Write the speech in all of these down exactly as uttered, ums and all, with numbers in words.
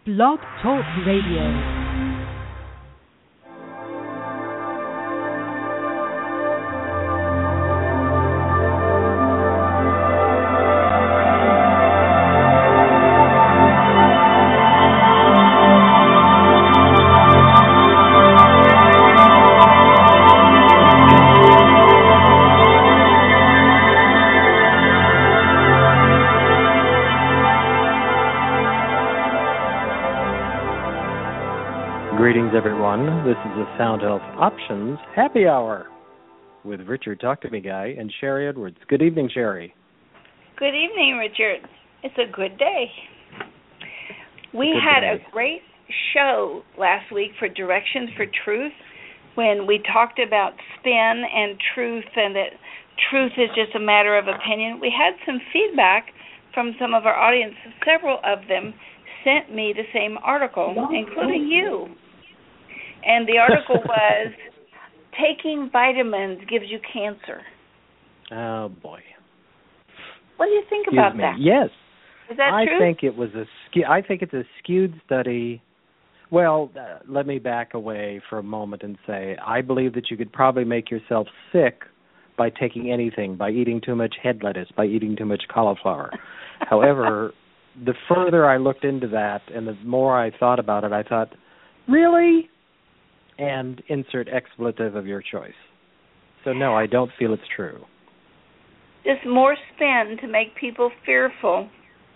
Blog Talk Radio. Greetings, everyone. This is the Sound Health Options Happy Hour with Richard Talk to Me Guy and Sherry Edwards. Good evening, Sherry. Good evening, Richard. It's a good day. We good had day. a great show last week for Directions for Truth when we talked about spin and truth and that truth is just a matter of opinion. We had some feedback from some of our audience. Several of them sent me the same article, including you. And the article was, taking vitamins gives you cancer. Oh, boy. What do you think Excuse about me. that? Yes. Is that I true? think it was a ske- I think it's a skewed study. Well, uh, let me back away for a moment and say I believe that you could probably make yourself sick by taking anything, by eating too much head lettuce, by eating too much cauliflower. However, the further I looked into that and the more I thought about it, I thought, really? And insert expletive of your choice. So, no, I don't feel it's true. Just more spin to make people fearful.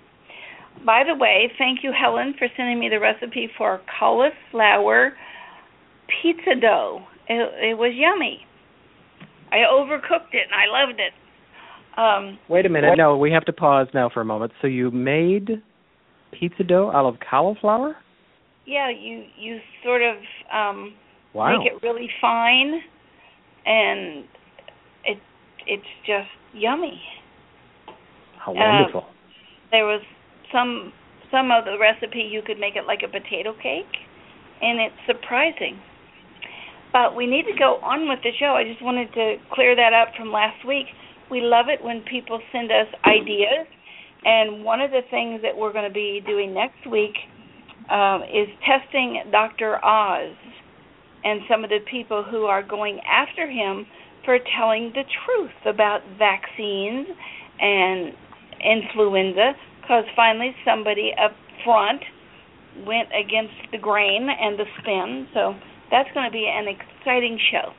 By the way, thank you, Helen, for sending me the recipe for cauliflower pizza dough. It, it was yummy. I overcooked it, and I loved it. Um, Wait a minute. No, we have to pause now for a moment. So you made pizza dough out of cauliflower? Yeah, you, you sort of um, wow. make it really fine, and it it's just yummy. How wonderful. Uh, there was some some of the recipe you could make it like a potato cake, and it's surprising. But we need to go on with the show. I just wanted to clear that up from last week. We love it when people send us ideas, and one of the things that we're going to be doing next week um, is testing Doctor Oz and some of the people who are going after him for telling the truth about vaccines and influenza, because finally somebody up front went against the grain and the spin. So that's going to be an exciting show.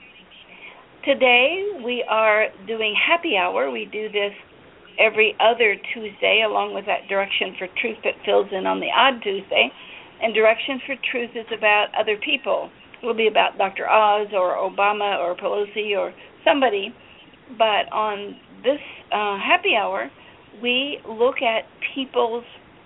Today we are doing Happy Hour. We do this every other Tuesday along with that Direction for Truth that fills in on the odd Tuesday. And Direction for Truth is about other people. It will be about Doctor Oz or Obama or Pelosi or somebody. But on this uh, Happy Hour, we look at people's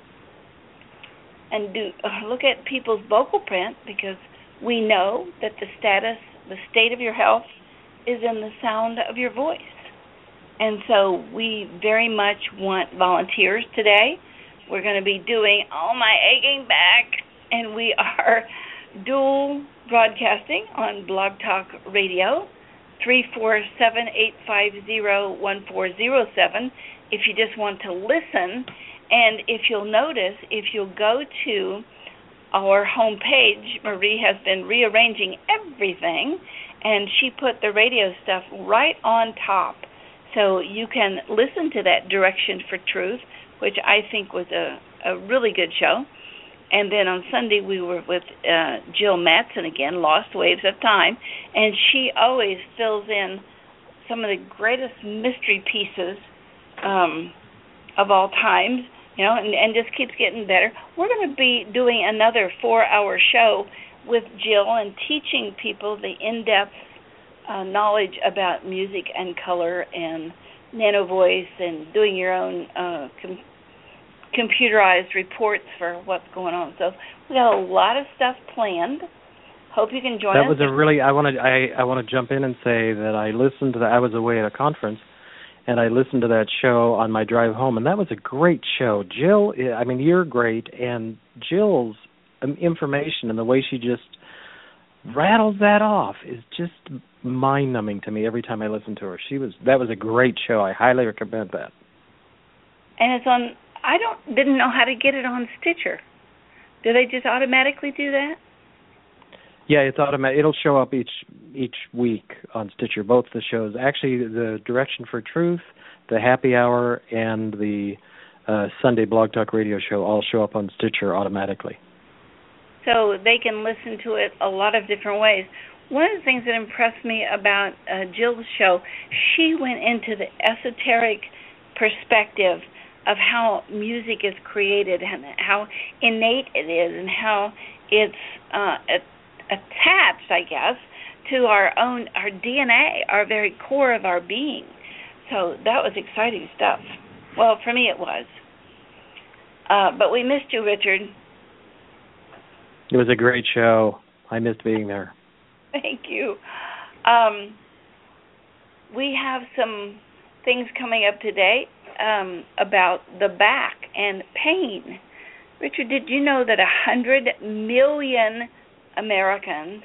and do uh, look at people's vocal print, because we know that the status, the state of your health is in the sound of your voice. And so we very much want volunteers today. We're going to be doing All My Aching Back, and we are dual broadcasting on Blog Talk Radio, three four seven, eight five zero, one four zero seven, if you just want to listen. And if you'll notice, if you'll go to our homepage, Marie has been rearranging everything, and she put the radio stuff right on top. So you can listen to that Direction for Truth, which I think was a, a really good show. And then on Sunday we were with uh, Jill Mattson again, Lost Waves of Time, and she always fills in some of the greatest mystery pieces um, of all times, you know, and, and just keeps getting better. We're going to be doing another four-hour show with Jill and teaching people the in-depth uh, knowledge about music and color and nano voice and doing your own uh, com- computerized reports for what's going on. So we got a lot of stuff planned. Hope you can join that us. That was a really, I want to I, I want to jump in and say that I listened to that. I was away at a conference, and I listened to that show on my drive home, and that was a great show. Jill, I mean, you're great, and Jill's information and the way she just rattles that off is just mind-numbing to me every time I listen to her. She was that was a great show. I highly recommend that. And it's on. I don't didn't know how to get it on Stitcher. Do they just automatically do that? Yeah, it's automatic. It'll show up each each week on Stitcher. Both the shows, actually, the Direction for Truth, the Happy Hour, and the uh, Sunday Blog Talk Radio show all show up on Stitcher automatically. So they can listen to it a lot of different ways. One of the things that impressed me about uh, Jill's show, she went into the esoteric perspective of how music is created and how innate it is and how it's uh, attached, I guess, to our own, our D N A, our very core of our being. So that was exciting stuff. Well, for me it was. Uh, but we missed you, Richard. It was a great show. I missed being there. Thank you. Um, we have some things coming up today um, about the back and pain. Richard, did you know that one hundred million Americans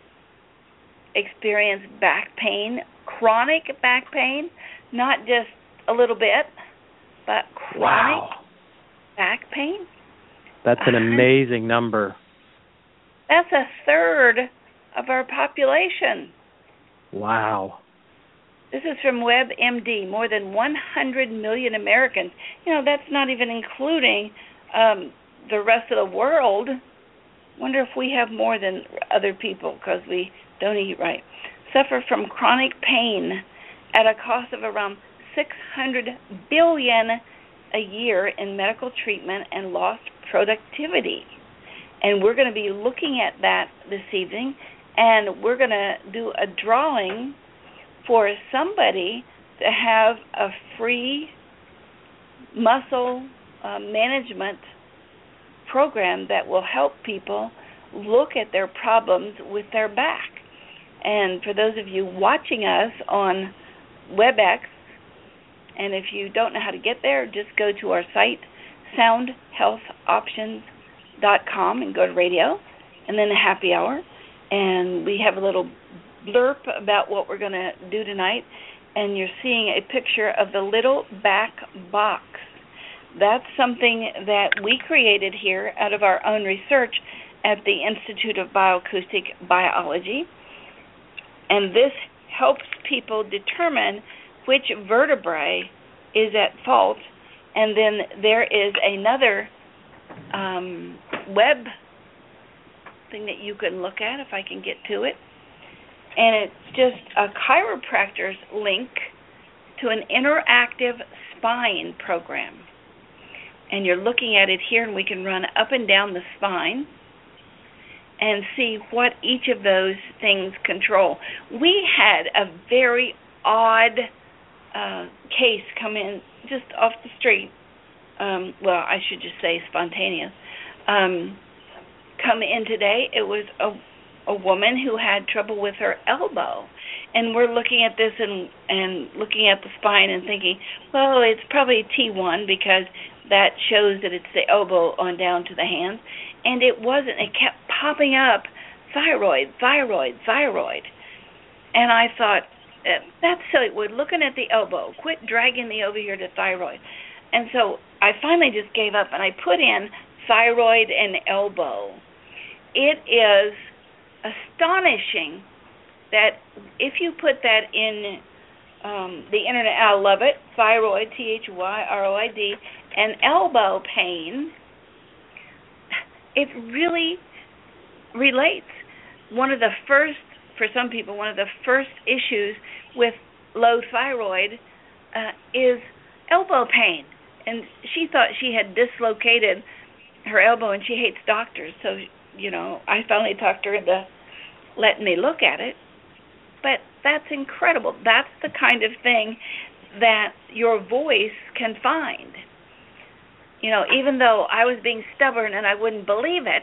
experience back pain, chronic back pain, not just a little bit, but chronic wow. back pain? That's an amazing number. That's a third of our population. Wow. This is from WebMD, more than one hundred million Americans. You know, that's not even including um, the rest of the world. Wonder if we have more than other people because we don't eat right. Suffer from chronic pain at a cost of around six hundred billion dollars a year in medical treatment and lost productivity. And we're going to be looking at that this evening, and we're going to do a drawing for somebody to have a free muscle uh, management program that will help people look at their problems with their back. And for those of you watching us on WebEx, and if you don't know how to get there, just go to our site, sound health options dot com, and go to radio, and then the happy hour. And we have a little blurb about what we're going to do tonight, and you're seeing a picture of the little back box. That's something that we created here out of our own research at the Institute of Bioacoustic Biology. And this helps people determine which vertebrae is at fault. And then there is another um, web thing that you can look at, if I can get to it. And it's just a chiropractor's link to an interactive spine program. And you're looking at it here, and we can run up and down the spine and see what each of those things control. We had a very odd uh, case come in just off the street. Um, well, I should just say spontaneous. Um, come in today. It was a, a woman who had trouble with her elbow. And we're looking at this and, and looking at the spine and thinking, well, it's probably T one because that shows that it's the elbow on down to the hands. And it wasn't. It kept popping up, thyroid, thyroid, thyroid. And I thought, that's silly. We're looking at the elbow. Quit dragging me over here to thyroid. And so I finally just gave up, and I put in thyroid and elbow. It is astonishing that if you put that in um, the internet, I love it, thyroid, T H Y R O I D, and elbow pain, it really relates. One of the first, for some people, one of the first issues with low thyroid uh, is elbow pain. And she thought she had dislocated her elbow, and she hates doctors. So, you know, I finally talked her into letting me look at it. But that's incredible. That's the kind of thing that your voice can find. You know, even though I was being stubborn and I wouldn't believe it,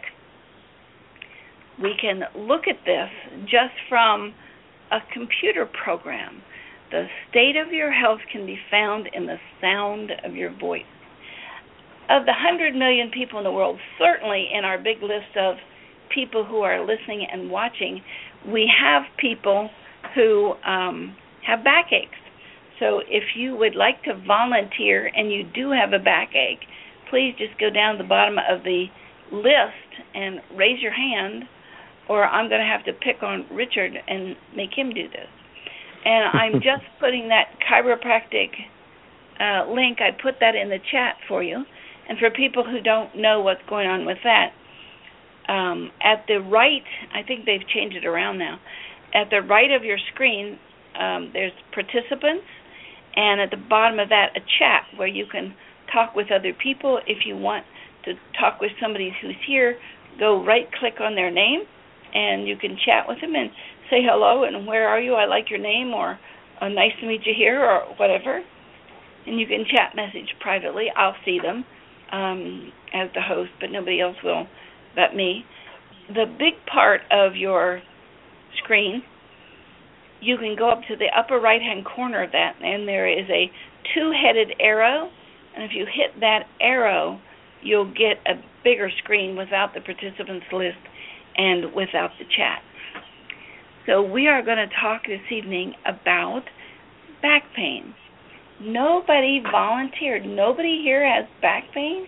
we can look at this just from a computer program. The state of your health can be found in the sound of your voice. Of the one hundred million people in the world, certainly in our big list of people who are listening and watching, we have people who um, have backaches. So if you would like to volunteer and you do have a backache, please just go down to the bottom of the list and raise your hand, or I'm going to have to pick on Richard and make him do this. And I'm just putting that chiropractic uh, link, I put that in the chat for you. And for people who don't know what's going on with that, um, at the right, I think they've changed it around now, at the right of your screen, um, there's participants, and at the bottom of that, a chat where you can talk with other people. If you want to talk with somebody who's here, go right-click on their name, and you can chat with them and say hello and where are you, I like your name, or oh, nice to meet you here, or whatever. And you can chat message privately. I'll see them um, as the host, but nobody else will but me. The big part of your screen, you can go up to the upper right-hand corner of that, and there is a two-headed arrow, and if you hit that arrow, you'll get a bigger screen without the participants list and without the chat. So we are going to talk this evening about back pain. Nobody volunteered. Nobody here has back pain?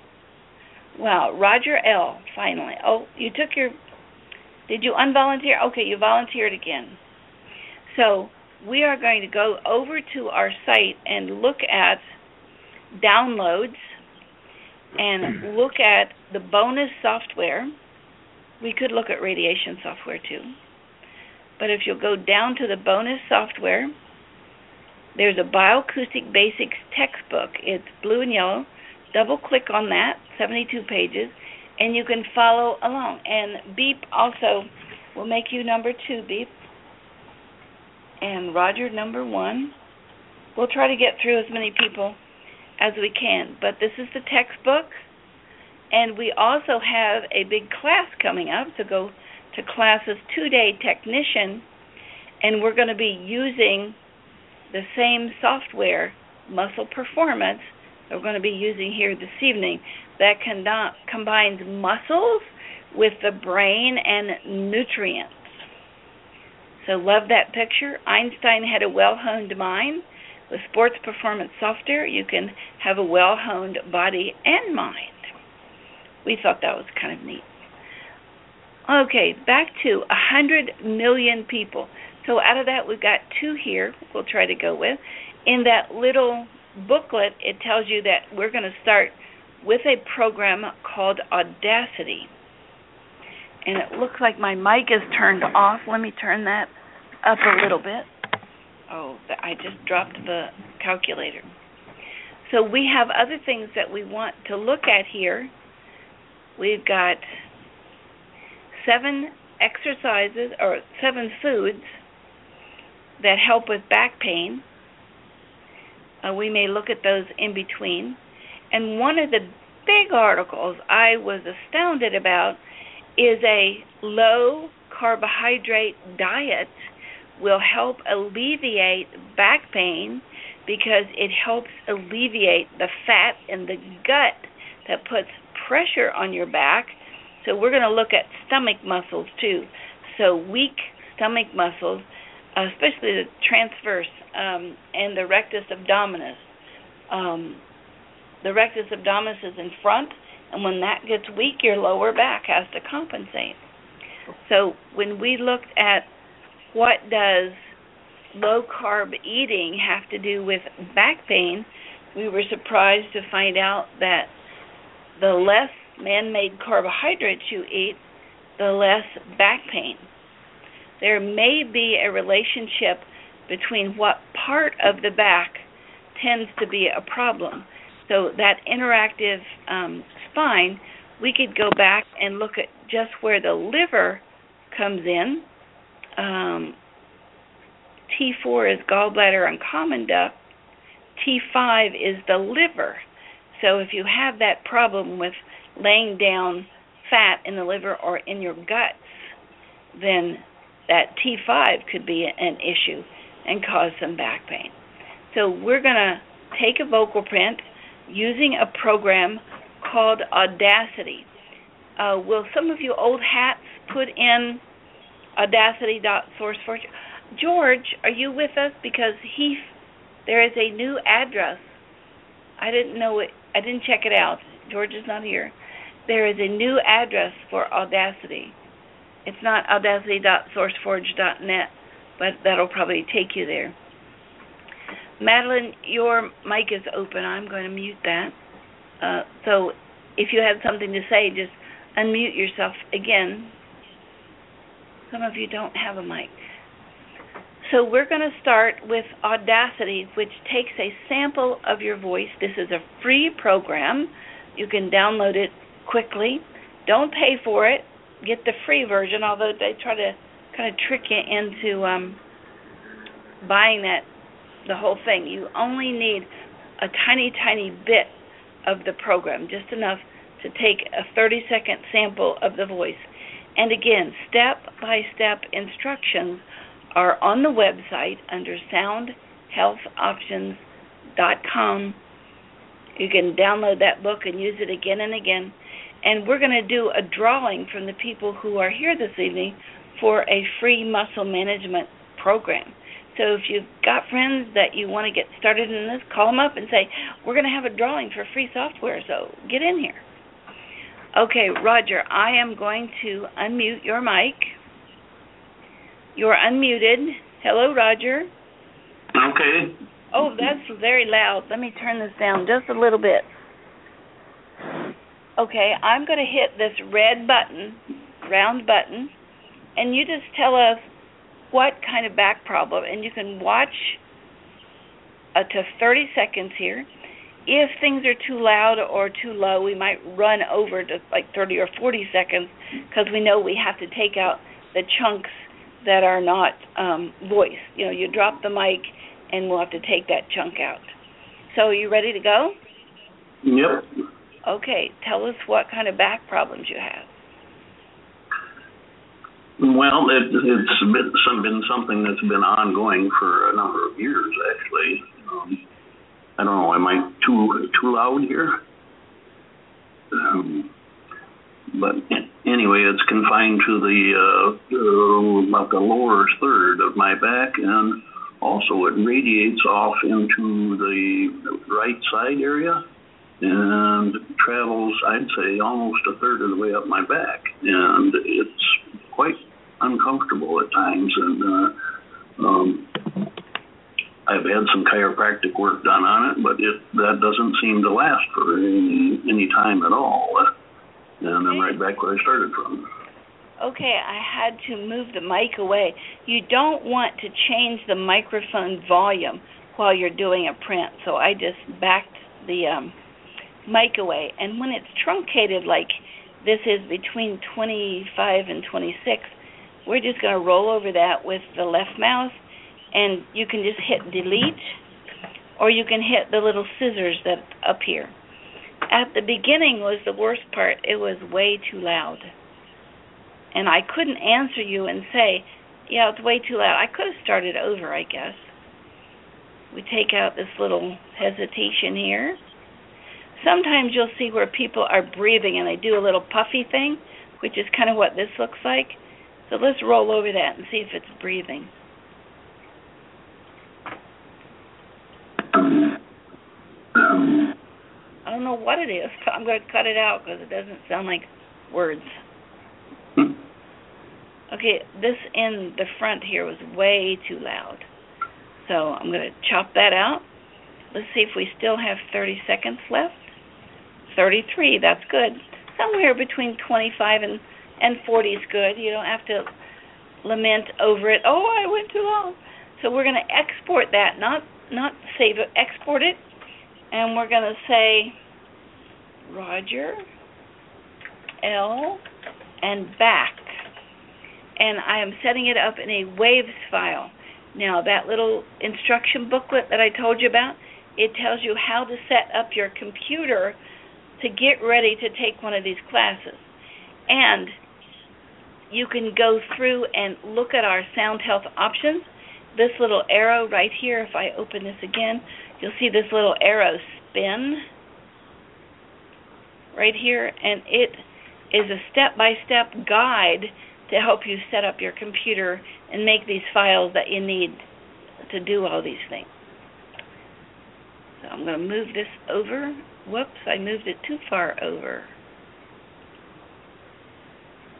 Well, Roger L., finally. Oh, you took your, did you unvolunteer? Okay, you volunteered again. So we are going to go over to our site and look at downloads and look at the bonus software. We could look at radiation software too. But if you'll go down to the bonus software, there's a Bioacoustic Basics textbook. It's blue and yellow. Double-click on that, seventy-two pages, and you can follow along. And Beep also will make you number two, Beep. And Roger, number one. We'll try to get through as many people as we can. But this is the textbook. And we also have a big class coming up to go to classes two-day technician, and we're going to be using the same software, Muscle Performance, that we're going to be using here this evening, that con- combines muscles with the brain and nutrients. So love that picture. Einstein had a well-honed mind. With sports performance software, you can have a well-honed body and mind. We thought that was kind of neat. Okay, back to one hundred million people. So out of that, we've got two here we'll try to go with. In that little booklet, it tells you that we're going to start with a program called Audacity. And it looks like my mic is turned off. Let me turn that up a little bit. Oh, I just dropped the calculator. So we have other things that we want to look at here. We've got seven exercises or seven foods that help with back pain. Uh, we may look at those in between. And one of the big articles I was astounded about is a low carbohydrate diet will help alleviate back pain because it helps alleviate the fat in the gut that puts pressure on your back. So we're going to look at stomach muscles too. So weak stomach muscles, especially the transverse um, and the rectus abdominis. Um, the rectus abdominis is in front, and when that gets weak, your lower back has to compensate. So when we looked at what does low-carb eating have to do with back pain, we were surprised to find out that the less man-made carbohydrates you eat, the less back pain. There may be a relationship between what part of the back tends to be a problem. So that interactive um, spine, we could go back and look at just where the liver comes in. Um, T four is gallbladder and common duct. T five is the liver. So if you have that problem with laying down fat in the liver or in your guts, then that T five could be an issue and cause some back pain. So we're going to take a vocal print using a program called Audacity. Uh, will some of you old hats put in audacity dot source forge? George, are you with us? Because he, there is a new address. I didn't know it. I didn't check it out. George is not here. there is a new address for Audacity. It's not audacity dot sourceforge dot net, but that'll probably take you there. Madeline, your mic is open. I'm going to mute that. Uh, so if you have something to say, just unmute yourself again. Some of you don't have a mic. So we're going to start with Audacity, which takes a sample of your voice. This is a free program. You can download it quickly. Don't pay for it. Get the free version, although they try to kind of trick you into um, buying that, the whole thing. You only need a tiny, tiny bit of the program, just enough to take a thirty-second sample of the voice. And again, step-by-step instructions are on the website under sound health options dot com. You can download that book and use it again and again. And we're going to do a drawing from the people who are here this evening for a free muscle management program. So if you've got friends that you want to get started in this, call them up and say, we're going to have a drawing for free software, so get in here. Okay, Roger, I am going to unmute your mic. You're unmuted. Hello, Roger. Okay. Oh, that's very loud. Let me turn this down just a little bit. Okay, I'm going to hit this red button, round button, and you just tell us what kind of back problem, and you can watch uh, to thirty seconds here. If things are too loud or too low, we might run over to like thirty or forty seconds because we know we have to take out the chunks that are not um, voice. You know, you drop the mic and we'll have to take that chunk out. So are you ready to go? Yep. Okay, tell us what kind of back problems you have. Well, it, it's been, some, been something that's been ongoing for a number of years, actually. Um, I don't know, am I too too loud here? Um, but anyway, it's confined to the uh, uh, about the lower third of my back, and also it radiates off into the right side area and travels, I'd say, almost a third of the way up my back, and it's quite uncomfortable at times, and uh, um, I've had some chiropractic work done on it, but it that doesn't seem to last for any, any time at all, and I'm right back where I started from. Okay, I had to move the mic away. You don't want to change the microphone volume while you're doing a print, so I just backed the um, mic away. And when it's truncated like this is between twenty-five and twenty-six, we're just going to roll over that with the left mouse, and you can just hit delete, or you can hit the little scissors that up here. At the beginning was the worst part. It was way too loud. And I couldn't answer you and say, yeah, it's way too loud. I could have started over, I guess. We take out this little hesitation here. Sometimes you'll see where people are breathing and they do a little puffy thing, which is kind of what this looks like. So let's roll over that and see if it's breathing. I don't know what it is, but I'm going to cut it out because it doesn't sound like words. Okay, this in the front here was way too loud. So I'm going to chop that out. Let's see if we still have thirty seconds left. thirty-three, that's good. Somewhere between twenty-five and, and forty is good. You don't have to lament over it. Oh, I went too long. So we're going to export that, not not save it, export it. And we're going to say Roger, L, and back. And I am setting it up in a waves file. Now, that little instruction booklet that I told you about, it tells you how to set up your computer to get ready to take one of these classes. And you can go through and look at our sound health options. This little arrow right here, if I open this again, you'll see this little arrow spin right here, and it is a step-by-step guide to help you set up your computer and make these files that you need to do all these things. So I'm going to move this over. Whoops, I moved it too far over.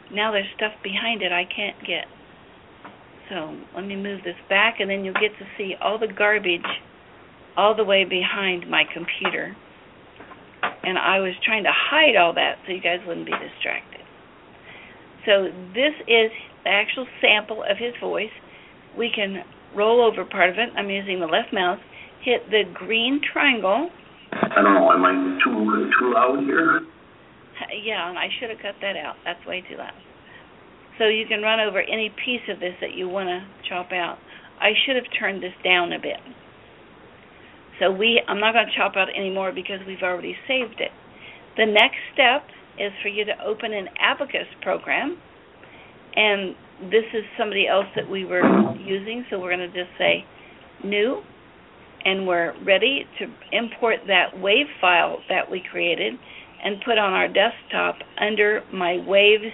now there's stuff behind it I can't get. So let me move this back, and then you'll get to see all the garbage all the way behind my computer. And I was trying to hide all that so you guys wouldn't be distracted. So this is the actual sample of his voice. We can roll over part of it. I'm using the left mouse. Hit the green triangle. I don't know, am I too, too loud here? Yeah, and I should have cut that out. That's way too loud. So you can run over any piece of this that you want to chop out. I should have turned this down a bit. So we, I'm not going to chop out anymore because we've already saved it. The next step is for you to open an Abacus program. And this is somebody else that we were using, so we're going to just say new. And we're ready to import that WAV file that we created and put on our desktop under my Waves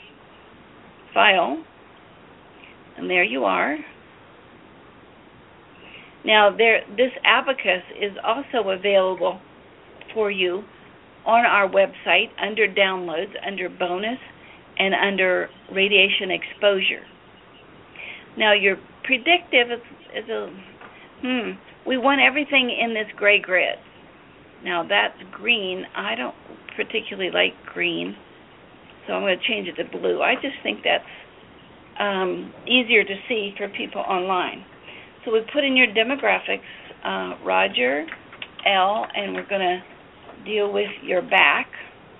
file. And there you are. Now, there, this Abacus is also available for you on our website under Downloads, under Bonus, and under Radiation Exposure. Now, your predictive is, is a, hmm, we want everything in this gray grid. Now, that's green. I don't particularly like green, so I'm going to change it to blue. I just think that's um, easier to see for people online. So we put in your demographics, uh, Roger, L, and we're going to deal with your back.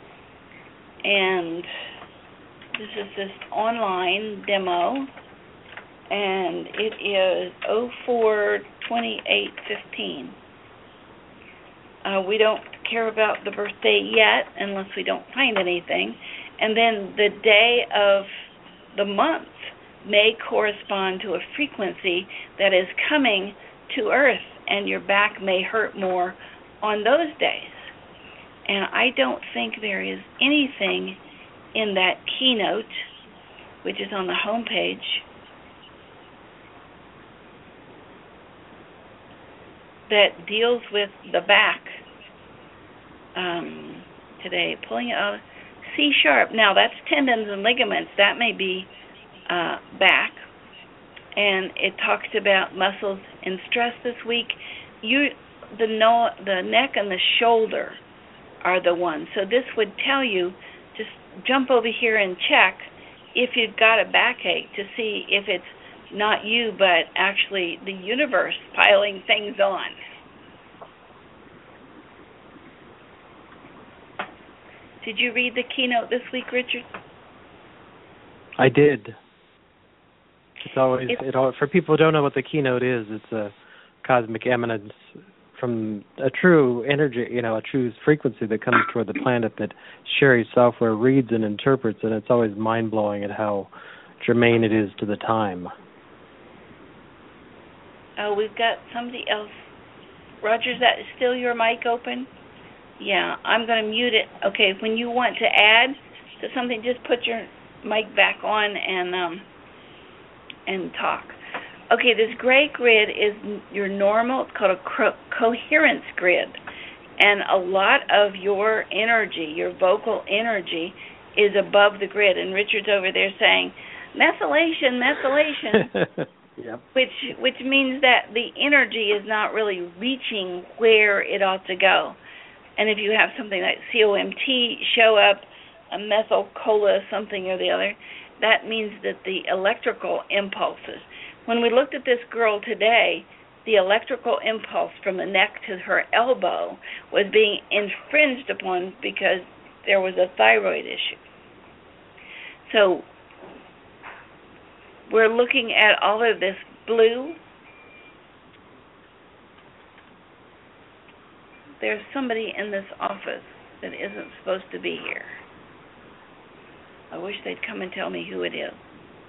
And this is this online demo, and it is oh four twenty-eight fifteen. Uh, we don't care about the birthday yet unless we don't find anything. And then the day of the month may correspond to a frequency that is coming to Earth, and your back may hurt more on those days. And I don't think there is anything in that keynote, which is on the home page, that deals with the back um, today. Pulling it out, C sharp. Now that's tendons and ligaments. That may be uh, back, and it talks about muscles in stress this week. You, the no, the neck and the shoulder are the ones. So this would tell you, just jump over here and check if you've got a backache to see if it's not you, but actually the universe piling things on. Did you read the keynote this week, Richard? I did. It's always It's, it all, for people who don't know what the keynote is. It's a cosmic eminence from a true energy, you know, a true frequency that comes toward the planet that Sherry's software reads and interprets, and it's always mind blowing at how germane it is to the time. Oh, we've got somebody else. Roger, is that still your mic open? Yeah, I'm going to mute it. Okay, when you want to add to something, just put your mic back on and um, and talk. Okay, this gray grid is your normal, it's called a co- coherence grid. And a lot of your energy, your vocal energy, is above the grid. And Richard's over there saying, methylation, methylation. Yep. Which which means that the energy is not really reaching where it ought to go. And if you have something like C O M T show up, a methyl cola, something or the other, that means that the electrical impulses. When we looked at this girl today, the electrical impulse from the neck to her elbow was being infringed upon because there was a thyroid issue. So we're looking at all of this blue. There's somebody in this office that isn't supposed to be here. I wish they'd come and tell me who it is.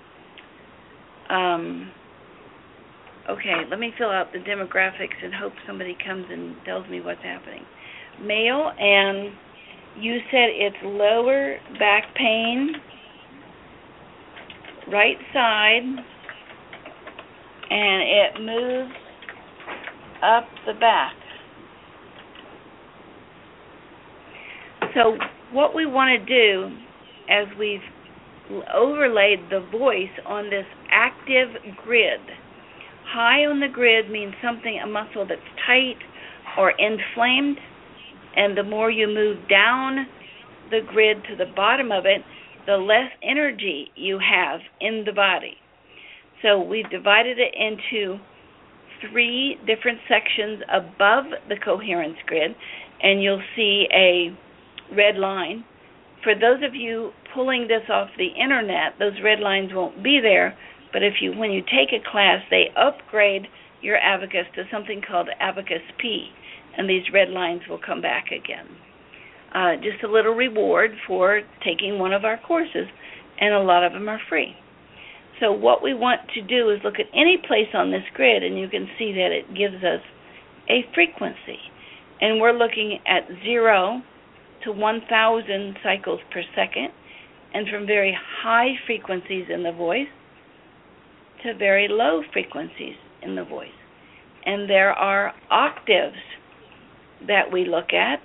Um, okay, let me fill out the demographics and hope somebody comes and tells me what's happening. Male, and you said it's lower back pain, right side, and it moves up the back. So what we want to do as we've overlaid the voice on this active grid. High on the grid means something, a muscle that's tight or inflamed, and the more you move down the grid to the bottom of it, the less energy you have in the body. So we've divided it into three different sections above the coherence grid, and you'll see a red line. For those of you pulling this off the internet, those red lines won't be there, but if you, when you take a class, they upgrade your abacus to something called Abacus P, and these red lines will come back again. Uh, just a little reward for taking one of our courses, and a lot of them are free. So what we want to do is look at any place on this grid, and you can see that it gives us a frequency. And we're looking at zero to one thousand cycles per second, and from very high frequencies in the voice to very low frequencies in the voice. And there are octaves that we look at.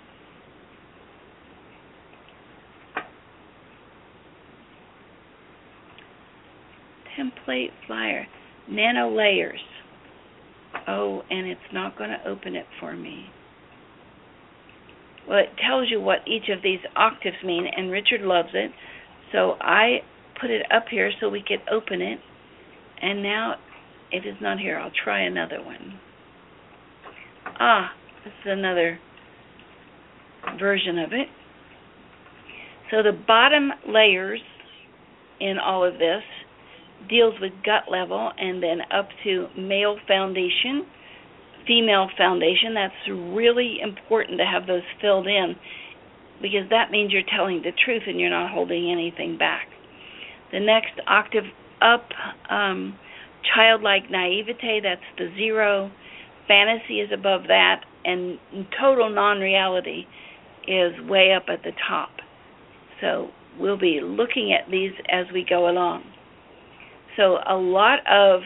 Template flyer, nano layers. Oh, and it's not going to open it for me. Well, it tells you what each of these octaves mean, and Richard loves it. So I put it up here so we could open it, and now it is not here. I'll try another one. Ah, this is another version of it. So the bottom layers in all of this deals with gut level, and then up to male foundation, female foundation. That's really important to have those filled in, because that means you're telling the truth and you're not holding anything back. The next octave up, um, childlike naivete, that's the zero. Fantasy is above that, and total non-reality is way up at the top. So we'll be looking at these as we go along. So a lot of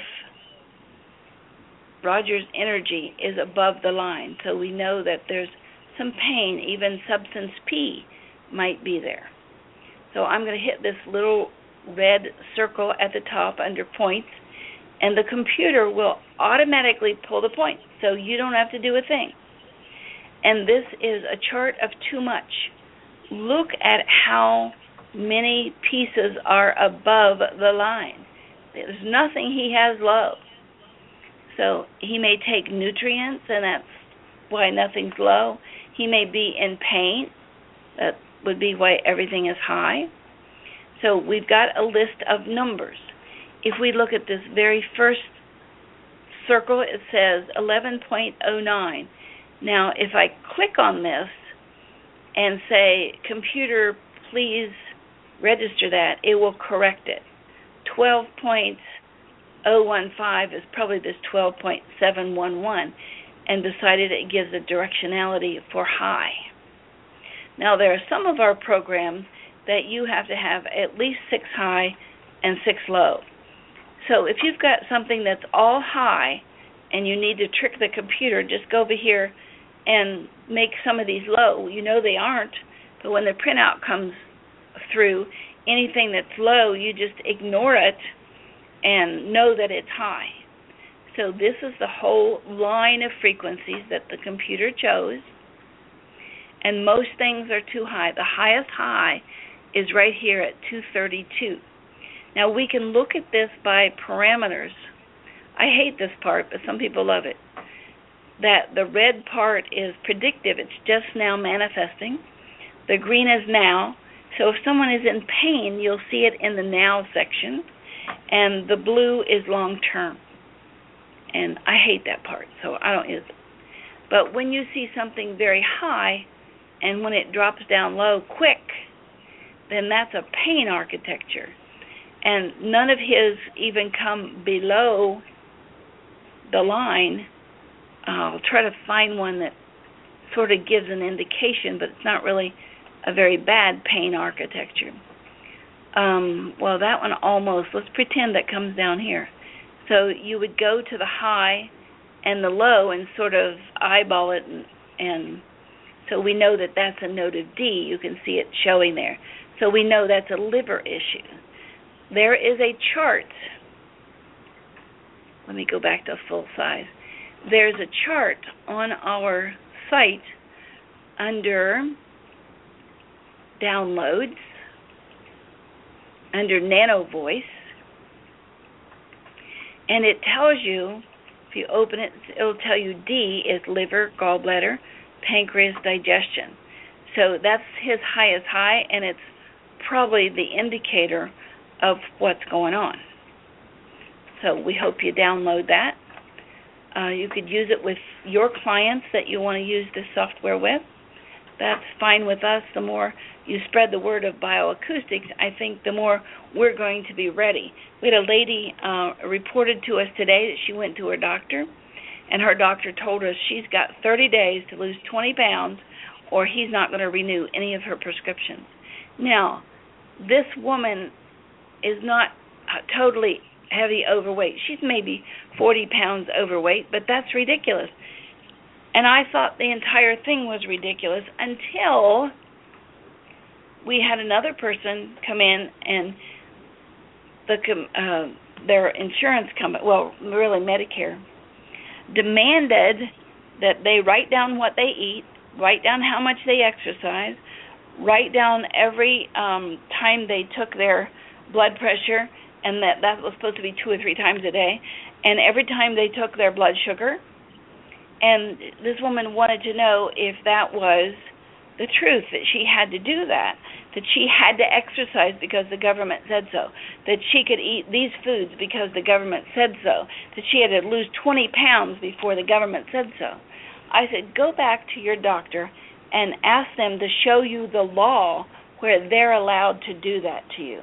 Roger's energy is above the line, so we know that there's some pain, even substance P might be there. So I'm going to hit this little red circle at the top under points, and the computer will automatically pull the points, so you don't have to do a thing. And this is a chart of too much. Look at how many pieces are above the line. There's nothing he has low. So he may take nutrients, and that's why nothing's low. He may be in pain. That would be why everything is high. So we've got a list of numbers. If we look at this very first circle, it says eleven point oh nine. Now, if I click on this and say, computer, please register that, it will correct it. twelve point oh one five is probably this twelve point seven one one, and decided it gives a directionality for high. Now, there are some of our programs that you have to have at least six high and six low. So if you've got something that's all high and you need to trick the computer, just go over here and make some of these low. You know they aren't, but when the printout comes through, anything that's low, you just ignore it and know that it's high. So this is the whole line of frequencies that the computer chose, and most things are too high. The highest high is right here at two thirty-two. Now we can look at this by parameters. I hate this part, but some people love it. That the red part is predictive. It's just now manifesting. The green is now. So if someone is in pain, you'll see it in the now section. And the blue is long term. And I hate that part, so I don't use it. But when you see something very high, and when it drops down low quick, then that's a pain architecture. And none of his even come below the line. I'll try to find one that sort of gives an indication, but it's not really a very bad pain architecture. Um, well, that one almost, let's pretend that comes down here. So you would go to the high and the low and sort of eyeball it, and, and so we know that that's a note of D. You can see it showing there. So we know that's a liver issue. There is a chart. Let me go back to full size. There's a chart on our site under downloads, under Nano Voice, and it tells you, if you open it, it'll tell you D is liver, gallbladder, pancreas, digestion. So that's his highest high, and it's probably the indicator of what's going on. So we hope you download that. Uh, you could use it with your clients that you want to use this software with. That's fine with us. The more you spread the word of bioacoustics, I think the more we're going to be ready. We had a lady uh, reported to us today that she went to her doctor, and her doctor told us she's got thirty days to lose twenty pounds or he's not going to renew any of her prescriptions. Now, this woman is not totally heavy overweight. She's maybe forty pounds overweight, but that's ridiculous. And I thought the entire thing was ridiculous until we had another person come in and the uh, their insurance company, well, really Medicare, demanded that they write down what they eat, write down how much they exercise, write down every um, time they took their blood pressure, and that that was supposed to be two or three times a day, and every time they took their blood sugar. And this woman wanted to know if that was the truth, that she had to do that, that she had to exercise because the government said so, that she could eat these foods because the government said so, that she had to lose twenty pounds before the government said so. I said, go back to your doctor and ask them to show you the law where they're allowed to do that to you.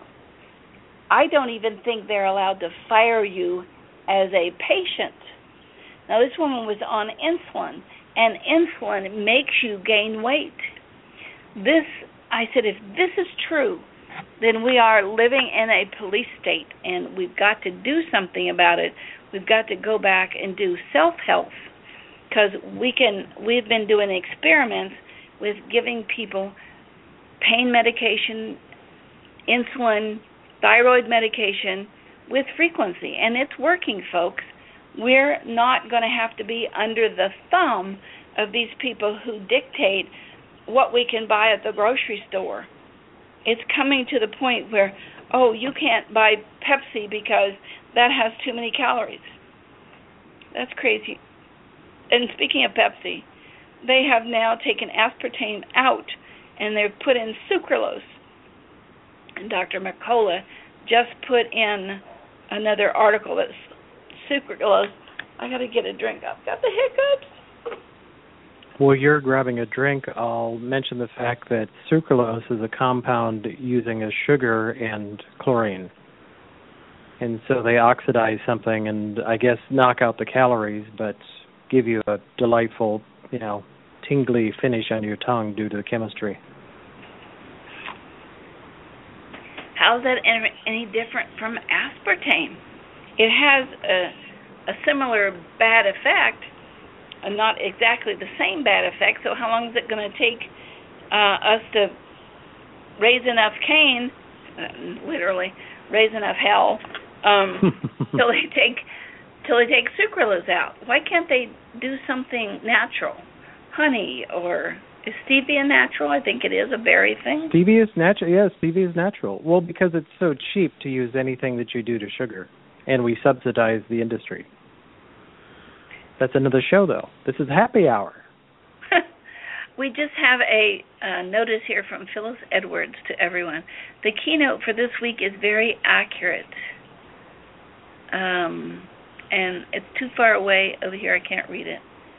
I don't even think they're allowed to fire you as a patient. Now, this woman was on insulin, and insulin makes you gain weight. This, I said, if this is true, then we are living in a police state, and we've got to do something about it. We've got to go back and do self-health, because we can. We've been doing experiments with giving people pain medication, insulin, thyroid medication with frequency, and it's working, folks. We're not going to have to be under the thumb of these people who dictate what we can buy at the grocery store. It's coming to the point where, oh, you can't buy Pepsi because that has too many calories. That's crazy. And speaking of Pepsi, they have now taken aspartame out, and they've put in sucralose. And Doctor McCullough just put in another article that's sucralose. I got to get a drink. I've got the hiccups. While you're grabbing a drink, I'll mention the fact that sucralose is a compound using a sugar and chlorine. And so they oxidize something and, I guess, knock out the calories, but give you a delightful, you know, tingly finish on your tongue due to the chemistry. How's that any different from aspartame? It has a, a similar bad effect, uh, not exactly the same bad effect, so how long is it going to take uh, us to raise enough cane, uh, literally, raise enough hell, um, till they take till they take sucralose out? Why can't they do something natural? Honey, or is stevia natural? I think it is a berry thing. Stevia is natural, yes, stevia is natural. Well, because it's so cheap to use anything that you do to sugar. And we subsidize the industry. That's another show, though. This is Happy Hour. We just have a uh, notice here from Phyllis Edwards to everyone. The keynote for this week is very accurate. Um, and it's too far away over here. I can't read it.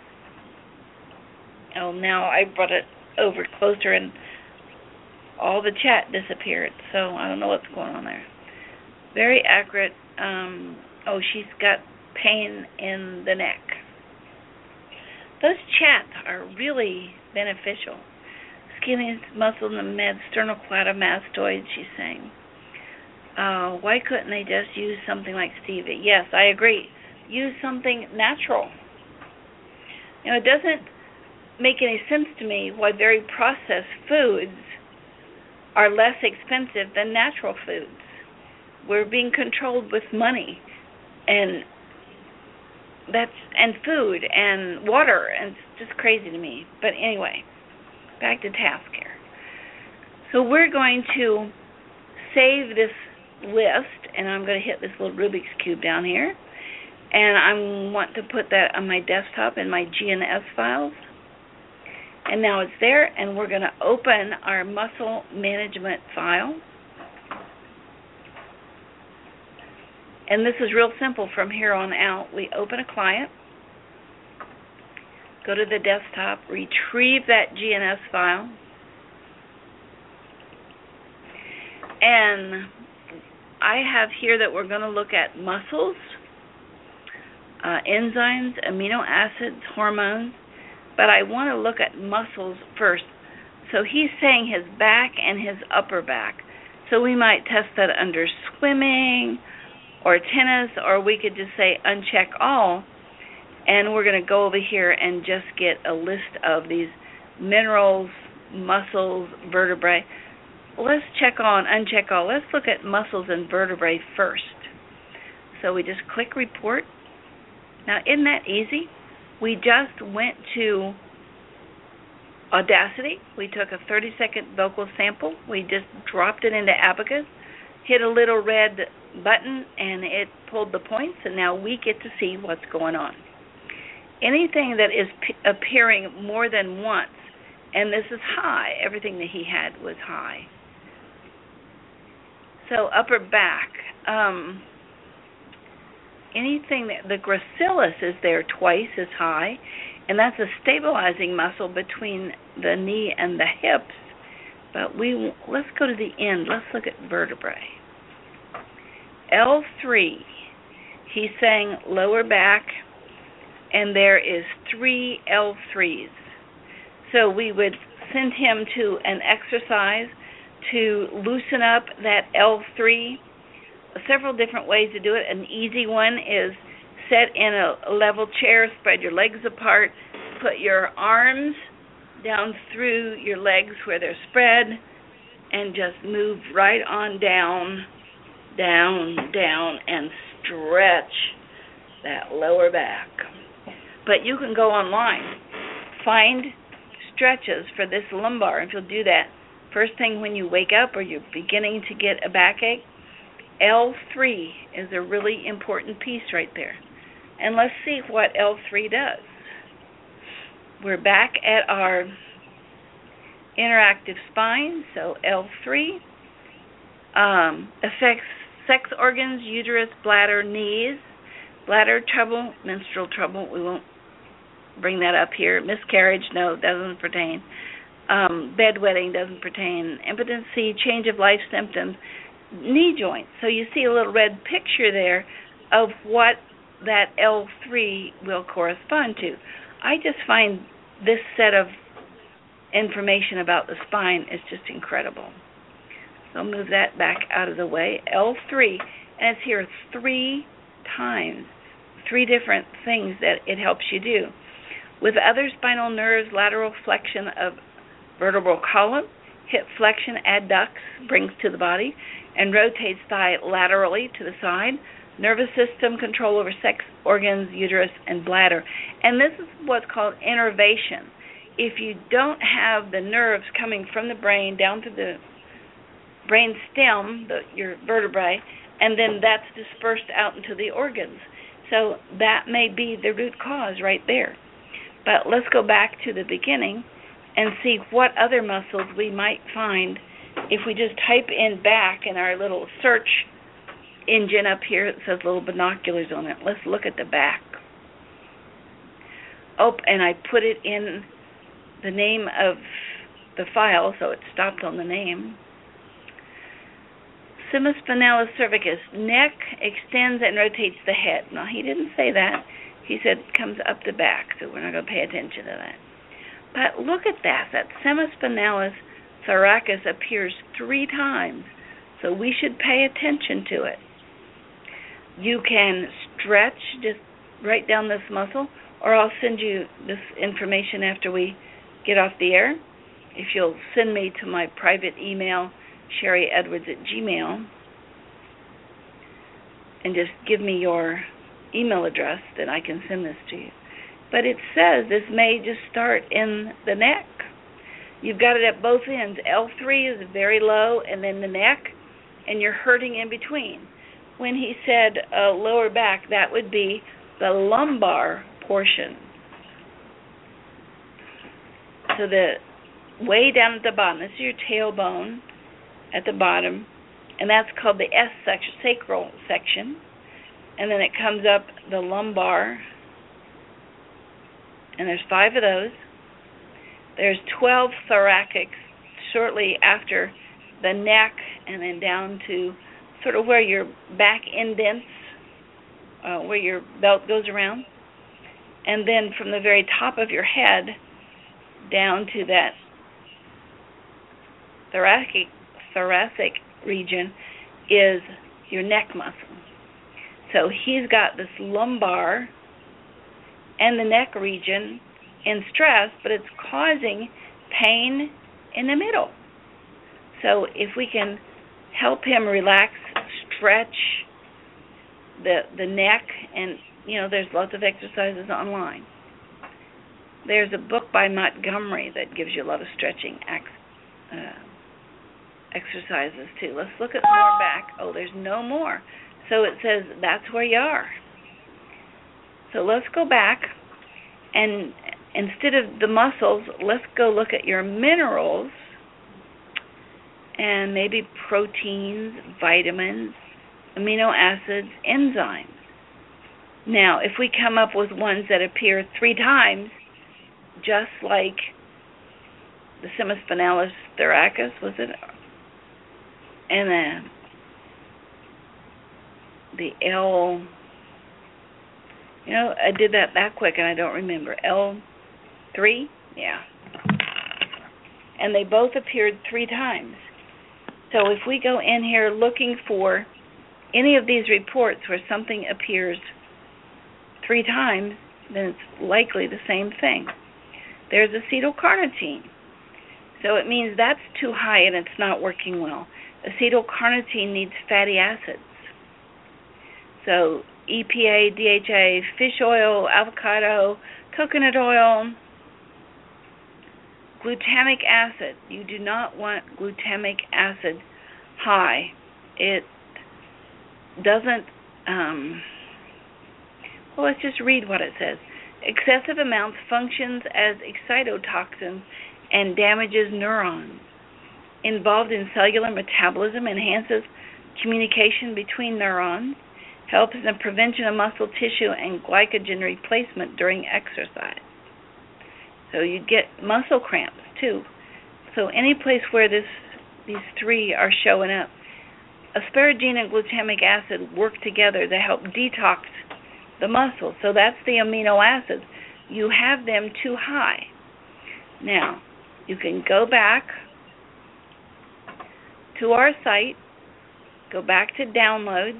Oh, now I brought it over closer, and all the chat disappeared. So I don't know what's going on there. Very accurate. Um, oh, she's got pain in the neck. Those chats are really beneficial. Skinny muscle in the med, sternocleidomastoid, she's saying. Uh, why couldn't they just use something like stevia? Yes, I agree. Use something natural. You know, it doesn't make any sense to me why very processed foods are less expensive than natural foods. We're being controlled with money and that's and food and water, and it's just crazy to me. But anyway, back to task here. So we're going to save this list, and I'm going to hit this little Rubik's Cube down here, and I want to put that on my desktop in my G N S files. And now it's there, and we're going to open our muscle management file. And this is real simple from here on out. We open a client, go to the desktop, retrieve that G N S file, and I have here that we're going to look at muscles, uh, enzymes, amino acids, hormones, but I want to look at muscles first. So he's saying his back and his upper back. So we might test that under swimming or tennis, or we could just say uncheck all, and we're going to go over here and just get a list of these minerals, muscles, vertebrae. Let's check all and uncheck all. Let's look at muscles and vertebrae first. So we just click report. Now, isn't that easy? We just went to Audacity. We took a thirty second vocal sample. We just dropped it into Abacus, hit a little red button, and it pulled the points, and now we get to see what's going on. Anything that is p- appearing more than once, and this is high, everything that he had was high. So upper back, um, anything that the gracilis is there twice as high, and that's a stabilizing muscle between the knee and the hips. But we let's go to the end. Let's look at vertebrae. L three, he's saying lower back, and there is three L threes. So we would send him to an exercise to loosen up that L three. Several different ways to do it. An easy one is sit in a level chair, spread your legs apart, put your arms down through your legs where they're spread, and just move right on down, down, down, and stretch that lower back. But you can go online, find stretches for this lumbar. If you'll do that first thing when you wake up or you're beginning to get a backache, L three is a really important piece right there. And let's see what L three does. We're back at our interactive spine, so L three um, affects sex organs, uterus, bladder, knees, bladder trouble, menstrual trouble. We won't bring that up here. Miscarriage, no, doesn't pertain. Um, bedwetting doesn't pertain. Impotency, change of life symptoms, knee joints. So you see a little red picture there of what that L three will correspond to. I just find this set of information about the spine is just incredible. So I'll move that back out of the way. L three, and it's here three times, three different things that it helps you do. With other spinal nerves, lateral flexion of vertebral column, hip flexion, adducts, brings to the body, and rotates thigh laterally to the side. Nervous system, control over sex organs, uterus, and bladder. And this is what's called innervation. If you don't have the nerves coming from the brain down to the brain stem, the, your vertebrae, and then that's dispersed out into the organs. So that may be the root cause right there. But let's go back to the beginning and see what other muscles we might find if we just type in back in our little search engine up here. It says little binoculars on it. Let's look at the back. Oh, and I put it in the name of the file, so it stopped on the name. Semispinalis cervicus, neck extends and rotates the head. Now, he didn't say that. He said it comes up the back, so we're not going to pay attention to that. But look at that. That semispinalis thoracis appears three times, so we should pay attention to it. You can stretch, just right down this muscle, or I'll send you this information after we get off the air. If you'll send me to my private email, Sherry Edwards at Gmail, and just give me your email address, then I can send this to you. But it says this may just start in the neck. You've got it at both ends. L three is very low, and then the neck, and you're hurting in between. When he said uh, lower back, that would be the lumbar portion. So the way down at the bottom, this is your tailbone at the bottom, and that's called the S section, sacral section. And then it comes up the lumbar, and there's five of those. There's twelve thoracics shortly after the neck, and then down to sort of where your back indents, uh, where your belt goes around. And then from the very top of your head down to that thoracic, thoracic region is your neck muscle. So he's got this lumbar and the neck region in stress, but it's causing pain in the middle. So if we can help him relax, stretch the the neck, and you know, there's lots of exercises online. There's a book by Montgomery that gives you a lot of stretching uh, exercises too. Let's look at more back. Oh, there's no more. So it says that's where you are. So let's go back, and instead of the muscles, let's go look at your minerals and maybe proteins, vitamins, amino acids, enzymes. Now, if we come up with ones that appear three times, just like the semispinalis thoracis, was it? And then the L, you know, I did that that quick and I don't remember. L three? Yeah. And they both appeared three times. So if we go in here looking for any of these reports where something appears three times, then it's likely the same thing. There's acetylcarnitine. So it means that's too high and it's not working well. Acetylcarnitine needs fatty acids. So E P A, D H A, fish oil, avocado, coconut oil, glutamic acid. You do not want glutamic acid high. It doesn't, um, well, let's just read what it says. Excessive amounts functions as excitotoxin and damages neurons. Involved in cellular metabolism, enhances communication between neurons, helps in the prevention of muscle tissue and glycogen replacement during exercise. So you get muscle cramps too. So any place where this these three are showing up, asparagine and glutamic acid work together to help detox the muscle. So that's the amino acids. You have them too high. Now, you can go back to our site, go back to downloads.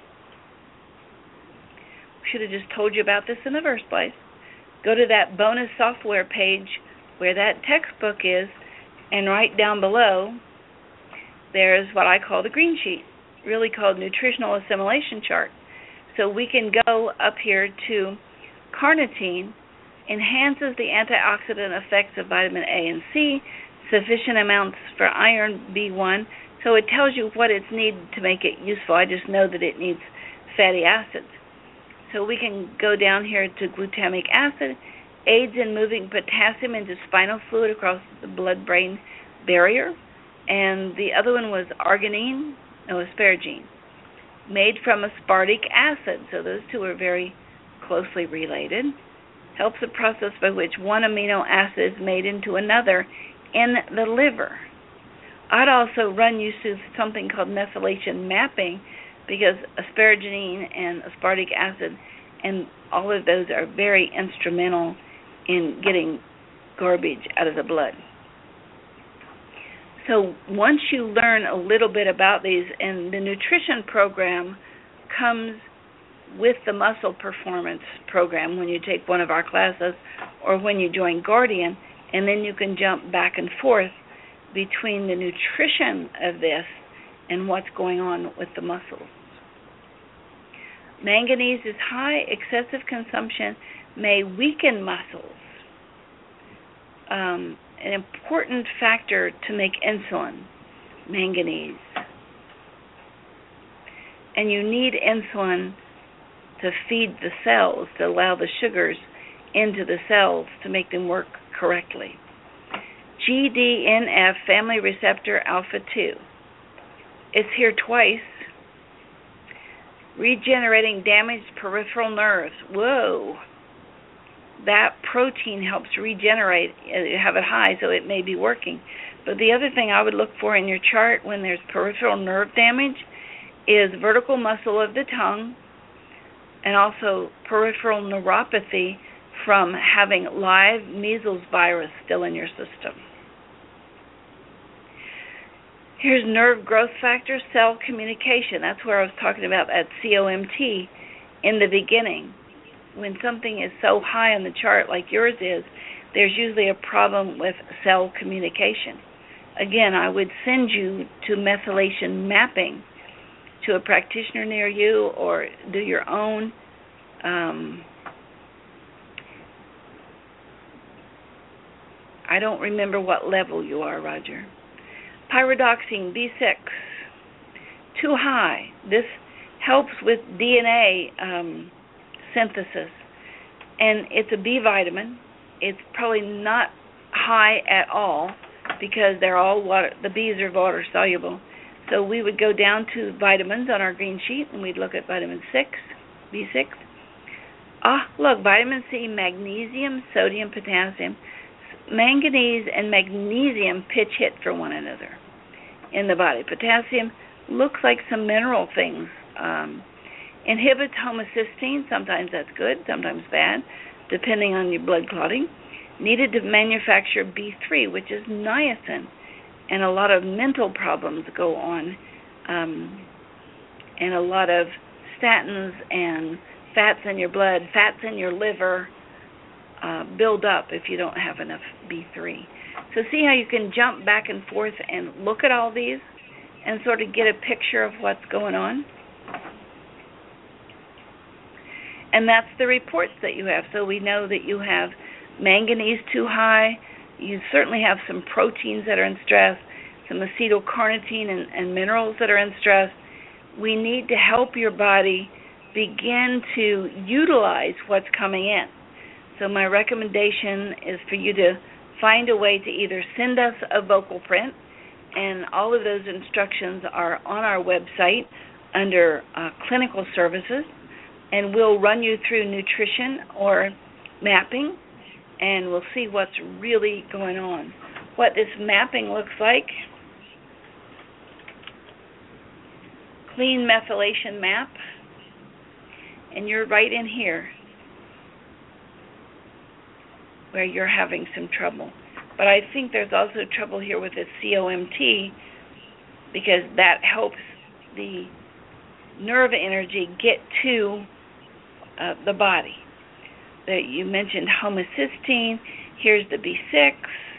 Should have just told you about this in the first place. Go to that bonus software page where that textbook is, and right down below there's what I call the green sheet, really called nutritional assimilation chart. So we can go up here to carnitine, enhances the antioxidant effects of vitamin A and C, sufficient amounts for iron B one. So it tells you what it's needed to make it useful. I just know that it needs fatty acids. So we can go down here to glutamic acid, aids in moving potassium into spinal fluid across the blood-brain barrier. And the other one was arginine, no, asparagine, made from aspartic acid. So those two are very closely related. Helps the process by which one amino acid is made into another in the liver. I'd also run you through something called methylation mapping, because asparagine and aspartic acid and all of those are very instrumental in getting garbage out of the blood. So once you learn a little bit about these, and the nutrition program comes with the muscle performance program when you take one of our classes or when you join Guardian, and then you can jump back and forth between the nutrition of this and what's going on with the muscles. Manganese is high. Excessive consumption may weaken muscles. Um, an important factor to make insulin, manganese. And you need insulin to feed the cells, to allow the sugars into the cells to make them work correctly. G D N F, family receptor alpha two. It's here twice. Regenerating damaged peripheral nerves. Whoa. That protein helps regenerate. You have it high, so it may be working. But the other thing I would look for in your chart when there's peripheral nerve damage is vertical muscle of the tongue and also peripheral neuropathy from having live measles virus still in your system. Here's nerve growth factor, cell communication. That's where I was talking about that C O M T in the beginning. When something is so high on the chart like yours is, there's usually a problem with cell communication. Again, I would send you to methylation mapping to a practitioner near you or do your own. Um, I don't remember what level you are, Roger. Pyridoxine B six, too high. This helps with D N A um, synthesis, and it's a B vitamin. It's probably not high at all because they're all water. The B's are water soluble. So we would go down to vitamins on our green sheet, and we'd look at vitamin six, B six. Ah, look, vitamin C, magnesium, sodium, potassium. Manganese and magnesium pitch hit for one another in the body. Potassium looks like some mineral things. Um, inhibits homocysteine. Sometimes that's good, sometimes bad, depending on your blood clotting. Needed to manufacture B three, which is niacin. And a lot of mental problems go on. Um, and a lot of statins and fats in your blood, fats in your liver, Uh, build up if you don't have enough B three. So see how you can jump back and forth and look at all these and sort of get a picture of what's going on. And that's the reports that you have. So we know that you have manganese too high. You certainly have some proteins that are in stress, some acetylcarnitine and, and minerals that are in stress. We need to help your body begin to utilize what's coming in. So my recommendation is for you to find a way to either send us a vocal print, and all of those instructions are on our website under uh, clinical services, and we'll run you through nutrition or mapping, and we'll see what's really going on. What this mapping looks like, clean methylation map, and you're right in here where you're having some trouble. But I think there's also trouble here with the C O M T because that helps the nerve energy get to uh, the body. That you mentioned homocysteine. Here's the B six.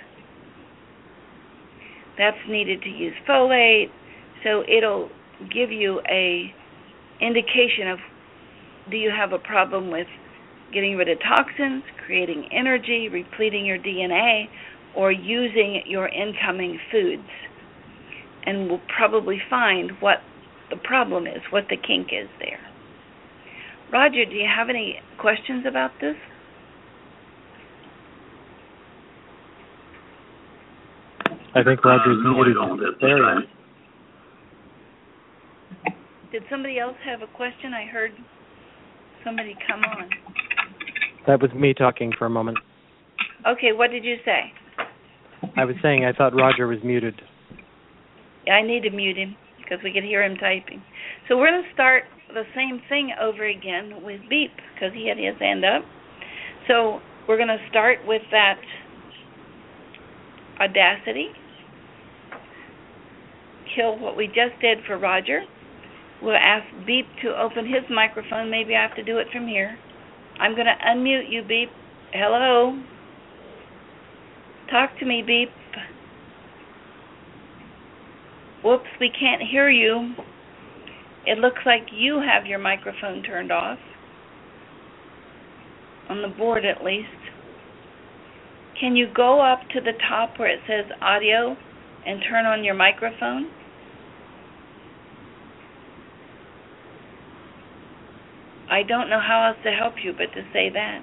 That's needed to use folate. So it'll give you a indication of, do you have a problem with getting rid of toxins, creating energy, repleting your D N A, or using your incoming foods. And we'll probably find what the problem is, what the kink is there. Roger, do you have any questions about this? I think Roger's uh, no, muted. I don't at this There he time. is. Did somebody else have a question? I heard somebody come on. That was me talking for a moment. Okay, what did you say? I was saying I thought Roger was muted. Yeah, I need to mute him because we could hear him typing. So we're going to start the same thing over again with Beep because he had his hand up. So we're going to start with that Audacity. Kill what we just did for Roger. We'll ask Beep to open his microphone. Maybe I have to do it from here. I'm going to unmute you, Beep. Hello. Talk to me, Beep. Whoops, we can't hear you. It looks like you have your microphone turned off. On the board, at least. Can you go up to the top where it says audio and turn on your microphone? I don't know how else to help you but to say that.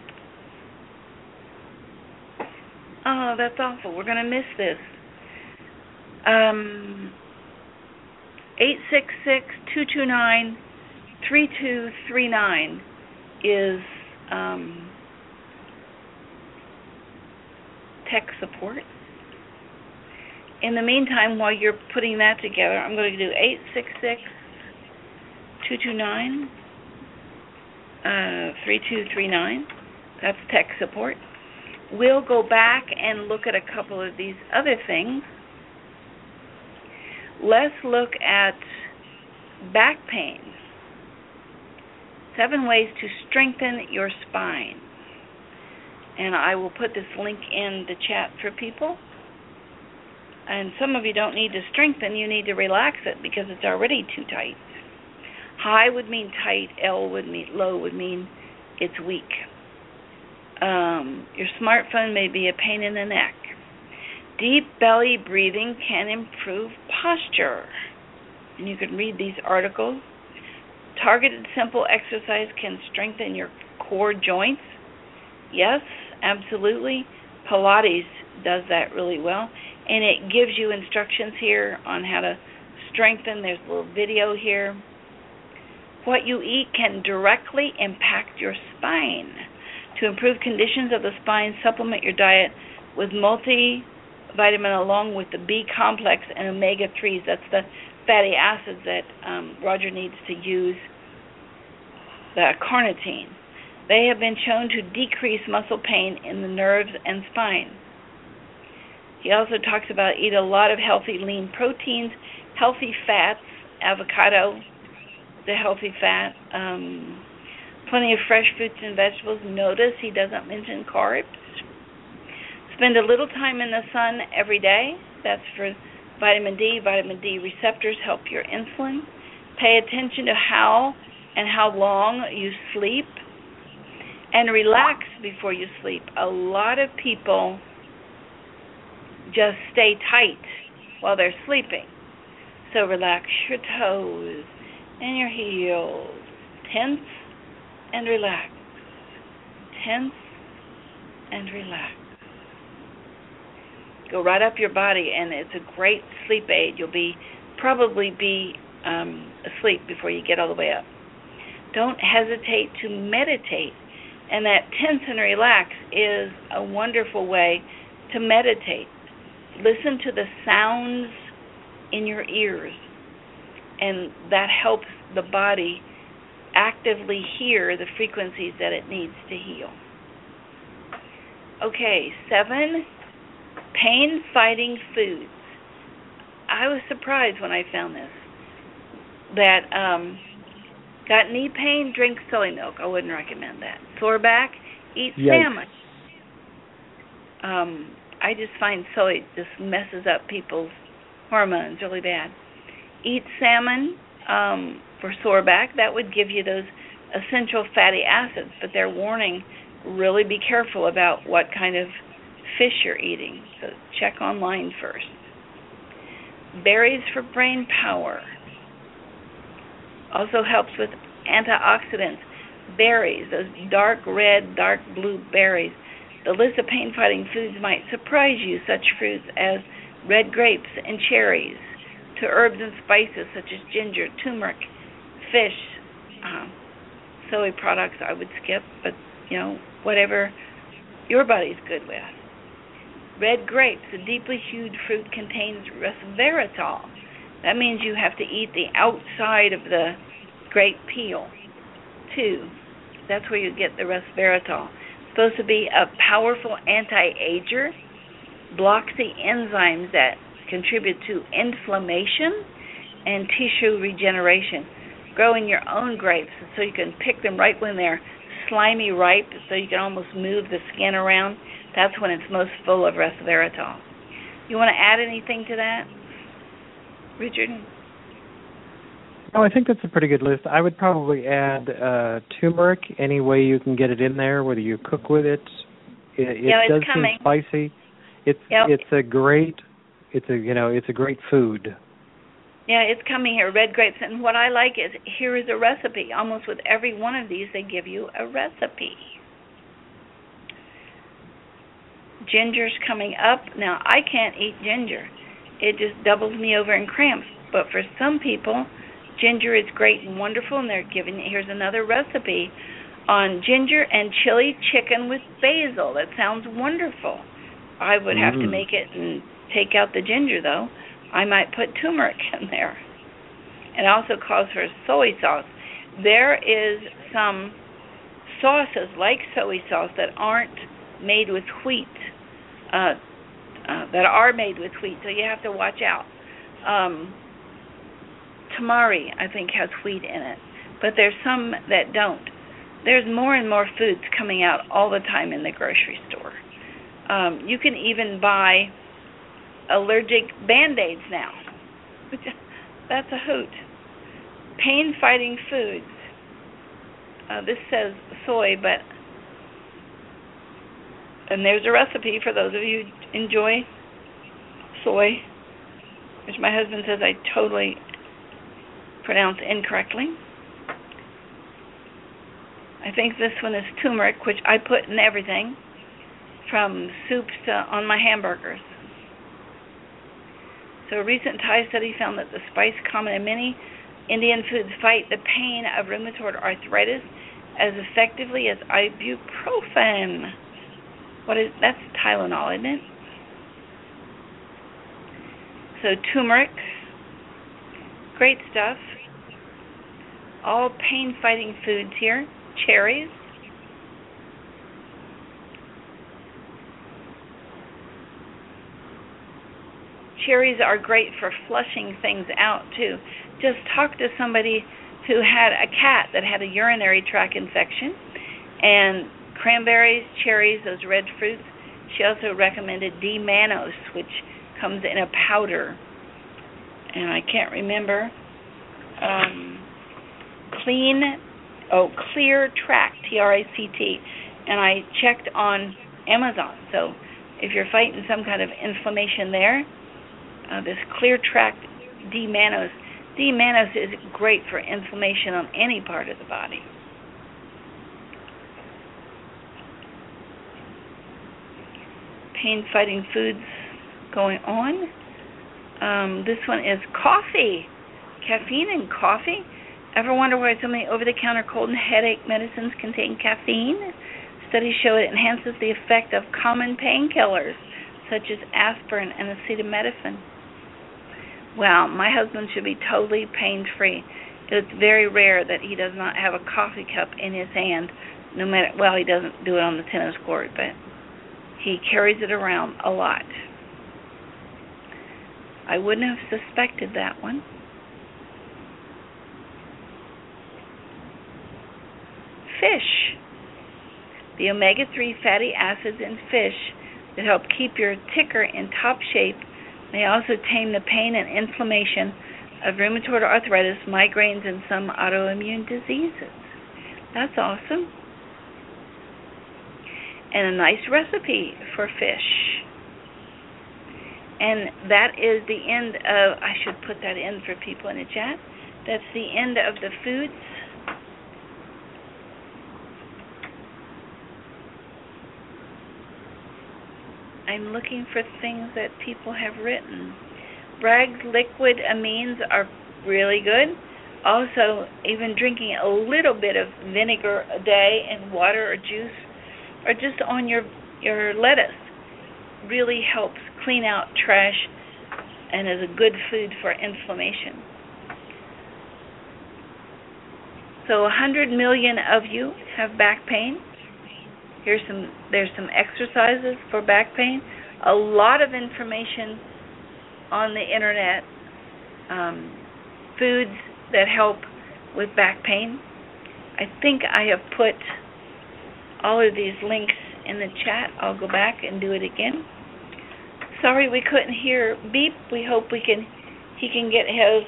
Oh, that's awful. We're going to miss this. Um, eight six six, two two nine, three two three nine is um, tech support. In the meantime, while you're putting that together, I'm going to do eight six six, two two nine, three two three nine. That's tech support. We'll go back and look at a couple of these other things. Let's look at back pain. Seven ways to strengthen your spine. And I will put this link in the chat for people. And some of you don't need to strengthen, you need to relax it because it's already too tight. High would mean tight, L would mean low would mean it's weak. Um, your smartphone may be a pain in the neck. Deep belly breathing can improve posture. And you can read these articles. Targeted simple exercise can strengthen your core joints. Yes, absolutely. Pilates does that really well. And it gives you instructions here on how to strengthen. There's a little video here. What you eat can directly impact your spine. To improve conditions of the spine, supplement your diet with multivitamin along with the B complex and omega threes. That's the fatty acids that um, Roger needs to use, the carnitine. They have been shown to decrease muscle pain in the nerves and spine. He also talks about eat a lot of healthy lean proteins, healthy fats, avocado, the healthy fat, um, plenty of fresh fruits and vegetables. Notice he doesn't mention carbs. Spend a little time in the sun every day. That's for vitamin D. Vitamin D receptors help your insulin. Pay attention to how and how long you sleep. And relax before you sleep. A lot of people just stay tight while they're sleeping. So relax your toes and your heels. Tense and relax. Tense and relax. Go right up your body, and it's a great sleep aid. You'll be probably be um, asleep before you get all the way up. Don't hesitate to meditate, and that tense and relax is a wonderful way to meditate. Listen to the sounds in your ears, and that helps the body actively hear the frequencies that it needs to heal. Okay, seven, pain-fighting foods. I was surprised when I found this. That, um, got knee pain, drink soy milk. I wouldn't recommend that. Sore back, eat Yes. salmon. Um, I just find soy just messes up people's hormones really bad. Eat salmon um, for sore back. That would give you those essential fatty acids, but they're warning, really be careful about what kind of fish you're eating. So check online first. Berries for brain power. Also helps with antioxidants. Berries, those dark red, dark blue berries. The list of pain-fighting foods might surprise you, such fruits as red grapes and cherries, to herbs and spices such as ginger, turmeric, fish, um, soy products I would skip, but, you know, whatever your body's good with. Red grapes, a deeply hued fruit, contains resveratrol. That means you have to eat the outside of the grape peel, too. That's where you get the resveratrol. It's supposed to be a powerful anti-ager, blocks the enzymes that contribute to inflammation and tissue regeneration. Growing your own grapes so you can pick them right when they're slimy ripe, so you can almost move the skin around. That's when it's most full of resveratrol. You want to add anything to that? Richard? No, I think that's a pretty good list. I would probably add uh, turmeric any way you can get it in there, whether you cook with it. It, it yeah, does it's coming. seem spicy. It's yep. it's a great it's a you know it's a great food. Yeah, it's coming here, red grapes. And what I like is here is a recipe. Almost with every one of these, they give you a recipe. Ginger's coming up. Now, I can't eat ginger. It just doubles me over in cramps. But for some people, ginger is great and wonderful, and they're giving, here's another recipe on ginger and chili chicken with basil. That sounds wonderful. I would have mm. to make it and take out the ginger, though. I might put turmeric in there. It also calls for soy sauce. There is some sauces like soy sauce that aren't made with wheat, uh, uh, that are made with wheat, so you have to watch out. Um, tamari, I think, has wheat in it, but there's some that don't. There's more and more foods coming out all the time in the grocery store. Um, you can even buy allergic Band-Aids now. That's a hoot. Pain-fighting foods. Uh, this says soy, but... And there's a recipe for those of you who enjoy soy, which my husband says I totally pronounce incorrectly. I think this one is turmeric, which I put in everything, from soups to on my hamburgers. So a recent Thai study found that the spice common in many Indian foods fight the pain of rheumatoid arthritis as effectively as ibuprofen. What is that's Tylenol, isn't it? So turmeric, great stuff. All pain-fighting foods here. Cherries. Cherries are great for flushing things out, too. Just talk to somebody who had a cat that had a urinary tract infection, and cranberries, cherries, those red fruits. She also recommended D-mannose, which comes in a powder. And I can't remember. Um, clean, oh, Clear Tract, T R A C T. And I checked on Amazon. So if you're fighting some kind of inflammation there, Uh, this Clear Tract D-mannose. D-mannose is great for inflammation on any part of the body. Pain-fighting foods going on. Um, this one is coffee. Caffeine in coffee. Ever wonder why so many over-the-counter cold and headache medicines contain caffeine? Studies show it enhances the effect of common painkillers, such as aspirin and acetaminophen. Well, my husband should be totally pain-free. It's very rare that he does not have a coffee cup in his hand, no matter, well, he doesn't do it on the tennis court, but he carries it around a lot. I wouldn't have suspected that one. Fish. The omega three fatty acids in fish that help keep your ticker in top shape may also tame the pain and inflammation of rheumatoid arthritis, migraines, and some autoimmune diseases. That's awesome. And a nice recipe for fish. And that is the end of, I should put that in for people in the chat, that's the end of the foods. I'm looking for things that people have written. Bragg's liquid amines are really good. Also, even drinking a little bit of vinegar a day in water or juice, or just on your your lettuce, really helps clean out trash and is a good food for inflammation. So one hundred million of you have back pain. Here's some, there's some exercises for back pain. A lot of information on the internet. Um, foods that help with back pain. I think I have put all of these links in the chat. I'll go back and do it again. Sorry we couldn't hear beep. We hope we can he can get his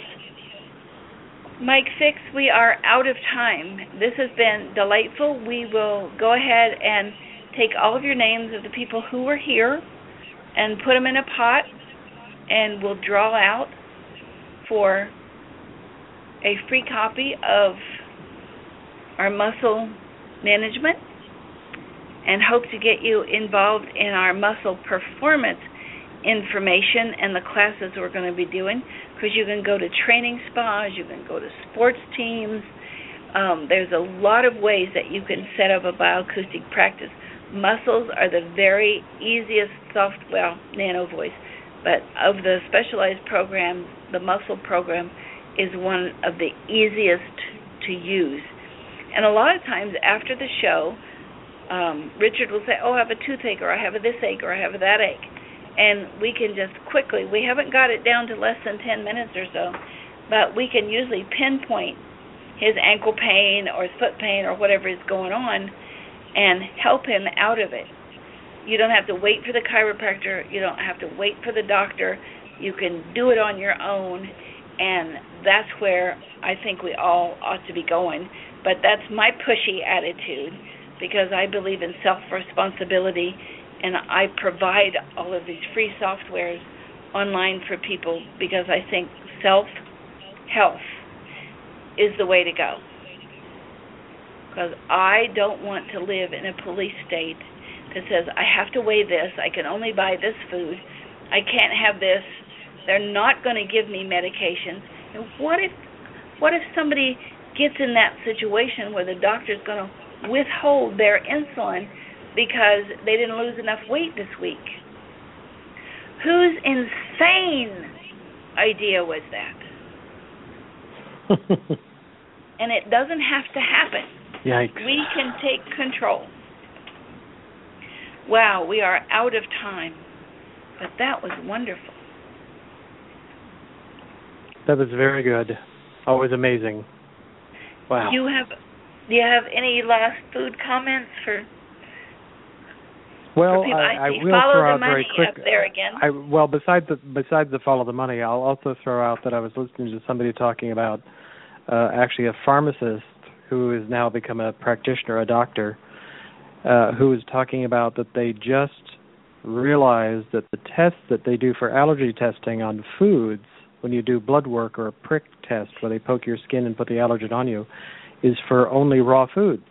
mic fixed. We are out of time. This has been delightful. We will go ahead and take all of your names of the people who were here and put them in a pot, and we'll draw out for a free copy of our muscle management, and hope to get you involved in our muscle performance information and the classes we're going to be doing, because you can go to training spas, you can go to sports teams. Um, there's a lot of ways that you can set up a bioacoustic practice. Muscles are the very easiest soft, well, Nano Voice, but of the specialized programs, the muscle program is one of the easiest to use. And a lot of times after the show, um, Richard will say, oh, I have a toothache, or I have a this ache, or I have a that ache. And we can just quickly, we haven't got it down to less than ten minutes or so, but we can usually pinpoint his ankle pain or his foot pain or whatever is going on and help him out of it. You don't have to wait for the chiropractor. You don't have to wait for the doctor. You can do it on your own, and that's where I think we all ought to be going. But that's my pushy attitude, because I believe in self-responsibility, and I provide all of these free softwares online for people because I think self-health is the way to go. Because I don't want to live in a police state that says, I have to weigh this, I can only buy this food, I can't have this, they're not going to give me medications. And what if, what if somebody gets in that situation where the doctor's going to withhold their insulin because they didn't lose enough weight this week? Whose insane idea was that? And it doesn't have to happen. Yikes. We can take control. Wow, we are out of time. But that was wonderful. That was very good. Always amazing. Wow. Do you have do you have any last food comments for Well, for I, I, I will follow throw the out money very quick. up there again. I, well, besides the besides the follow the money, I'll also throw out that I was listening to somebody talking about uh, actually a pharmacist who has now become a practitioner, a doctor, uh, who was talking about that they just realized that the tests that they do for allergy testing on foods, when you do blood work or a prick test where they poke your skin and put the allergen on you, is for only raw foods.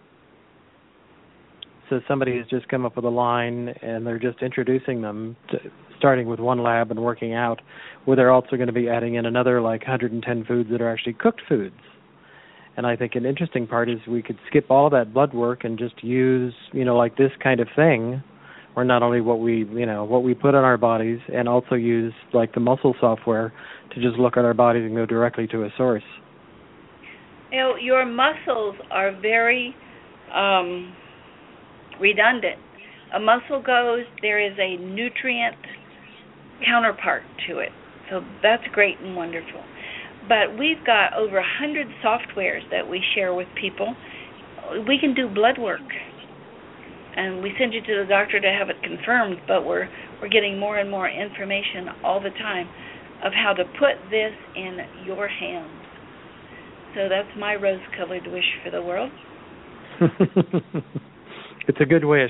So somebody has just come up with a line, and they're just introducing them, to, starting with one lab and working out, where they're also going to be adding in another like one hundred ten foods that are actually cooked foods. And I think an interesting part is we could skip all that blood work and just use, you know, like this kind of thing, where not only what we, you know, what we put on our bodies, and also use like the muscle software to just look at our bodies and go directly to a source. You know, your muscles are very um, redundant. A muscle goes, there is a nutrient counterpart to it. So that's great and wonderful. But we've got over one hundred softwares that we share with people. We can do blood work, and we send you to the doctor to have it confirmed, but we're we're getting more and more information all the time of how to put this in your hands. So that's my rose-colored wish for the world. It's a good wish.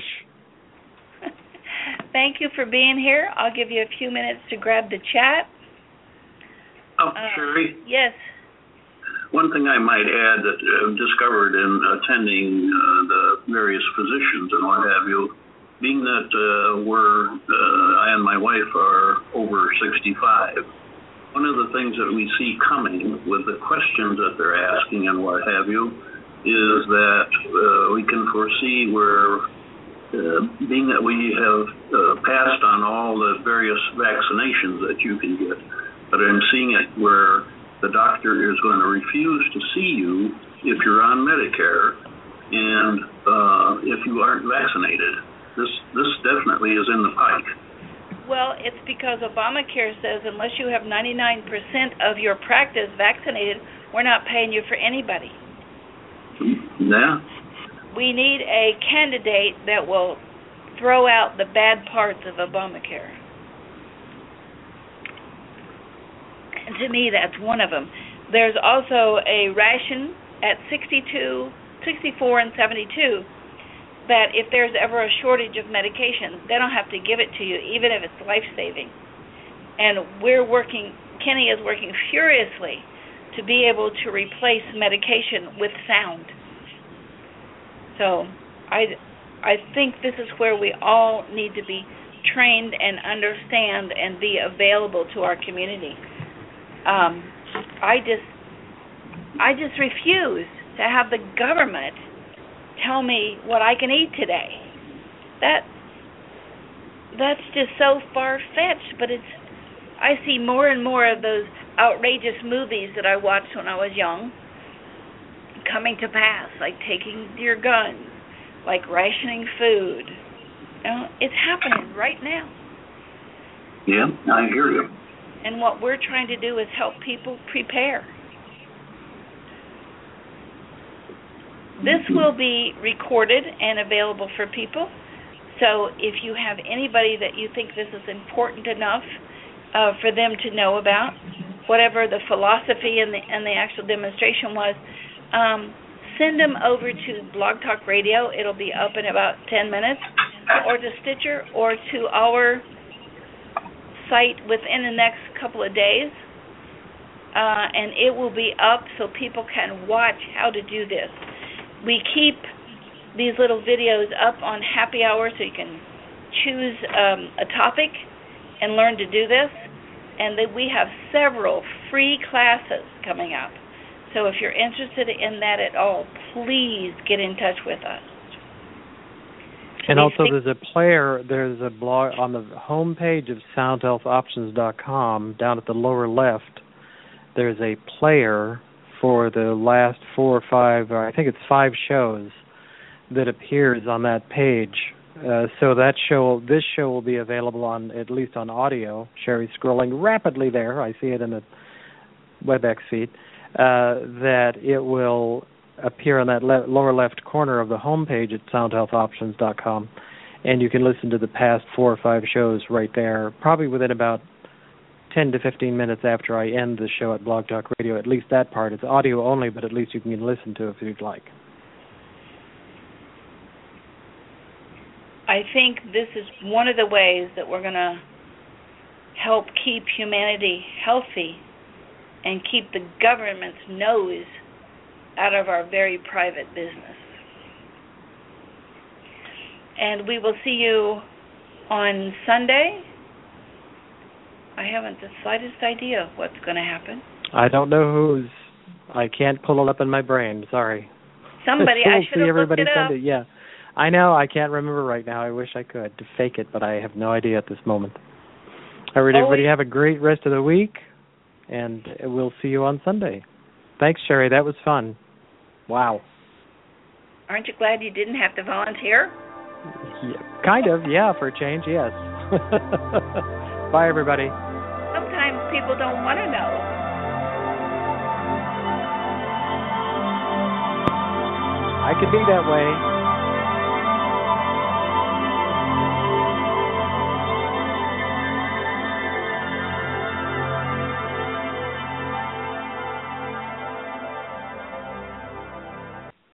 Thank you for being here. I'll give you a few minutes to grab the chat. Oh, Uh, Sherry, Yes. one thing I might add that I've discovered in attending uh, the various physicians and what have you, being that uh, we're, uh, I and my wife are over sixty-five, one of the things that we see coming with the questions that they're asking and what have you is that uh, we can foresee where, uh, being that we have uh, passed on all the various vaccinations that you can get, but I'm seeing it where the doctor is going to refuse to see you if you're on Medicare and uh, if you aren't vaccinated. This this definitely is in the pike. Well, it's because Obamacare says unless you have ninety-nine percent of your practice vaccinated, we're not paying you for anybody. Yeah. We need a candidate that will throw out the bad parts of Obamacare. And to me, that's one of them. There's also a ration at sixty-two, sixty-four, and seventy-two that if there's ever a shortage of medication, they don't have to give it to you, even if it's life-saving. And we're working, Kenny is working furiously to be able to replace medication with sound. So I, I think this is where we all need to be trained and understand and be available to our community. Um, I just, I just refuse to have the government tell me what I can eat today. That, that's just so far-fetched, but it's, I see more and more of those outrageous movies that I watched when I was young coming to pass, like taking your guns, like rationing food. You know, it's happening right now. Yeah, I hear you. And what we're trying to do is help people prepare. This will be recorded and available for people. So if you have anybody that you think this is important enough uh, for them to know about, whatever the philosophy and the, and the actual demonstration was, um, send them over to Blog Talk Radio. It'll be up in about ten minutes, or to Stitcher, or to our site within the next couple of days. Uh, and it will be up so people can watch how to do this. We keep these little videos up on happy hour so you can choose um, a topic and learn to do this. And then we have several free classes coming up. So if you're interested in that at all, please get in touch with us. And also there's a player, there's a blog on the home page of sound health options dot com, down at the lower left, there's a player for the last four or five, or I think it's five shows that appears on that page. Uh, so that show, this show will be available on, at least on audio. Sherry's scrolling rapidly there. I see it in the WebEx feed. Uh, that it will appear on that le- lower left corner of the home page at sound health options dot com. And you can listen to the past four or five shows right there, probably within about ten to fifteen minutes after I end the show at Blog Talk Radio. At least that part. It's audio only, but at least you can listen to it if you'd like. I think this is one of the ways that we're going to help keep humanity healthy and keep the government's nose out of our very private business. And we will see you on Sunday. I haven't the slightest idea what's going to happen. I don't know who's. I can't pull it up in my brain. Sorry. Somebody. we'll I should have looked it up. Sunday. Yeah, I know. I can't remember right now. I wish I could to fake it, but I have no idea at this moment. All right, everybody. Have a great rest of the week, and we'll see you on Sunday. Thanks, Sherry. That was fun. Wow. Aren't you glad you didn't have to volunteer? Yeah, kind of. Yeah, for a change. Yes. Bye, everybody. Sometimes people don't want to know. I could be that way.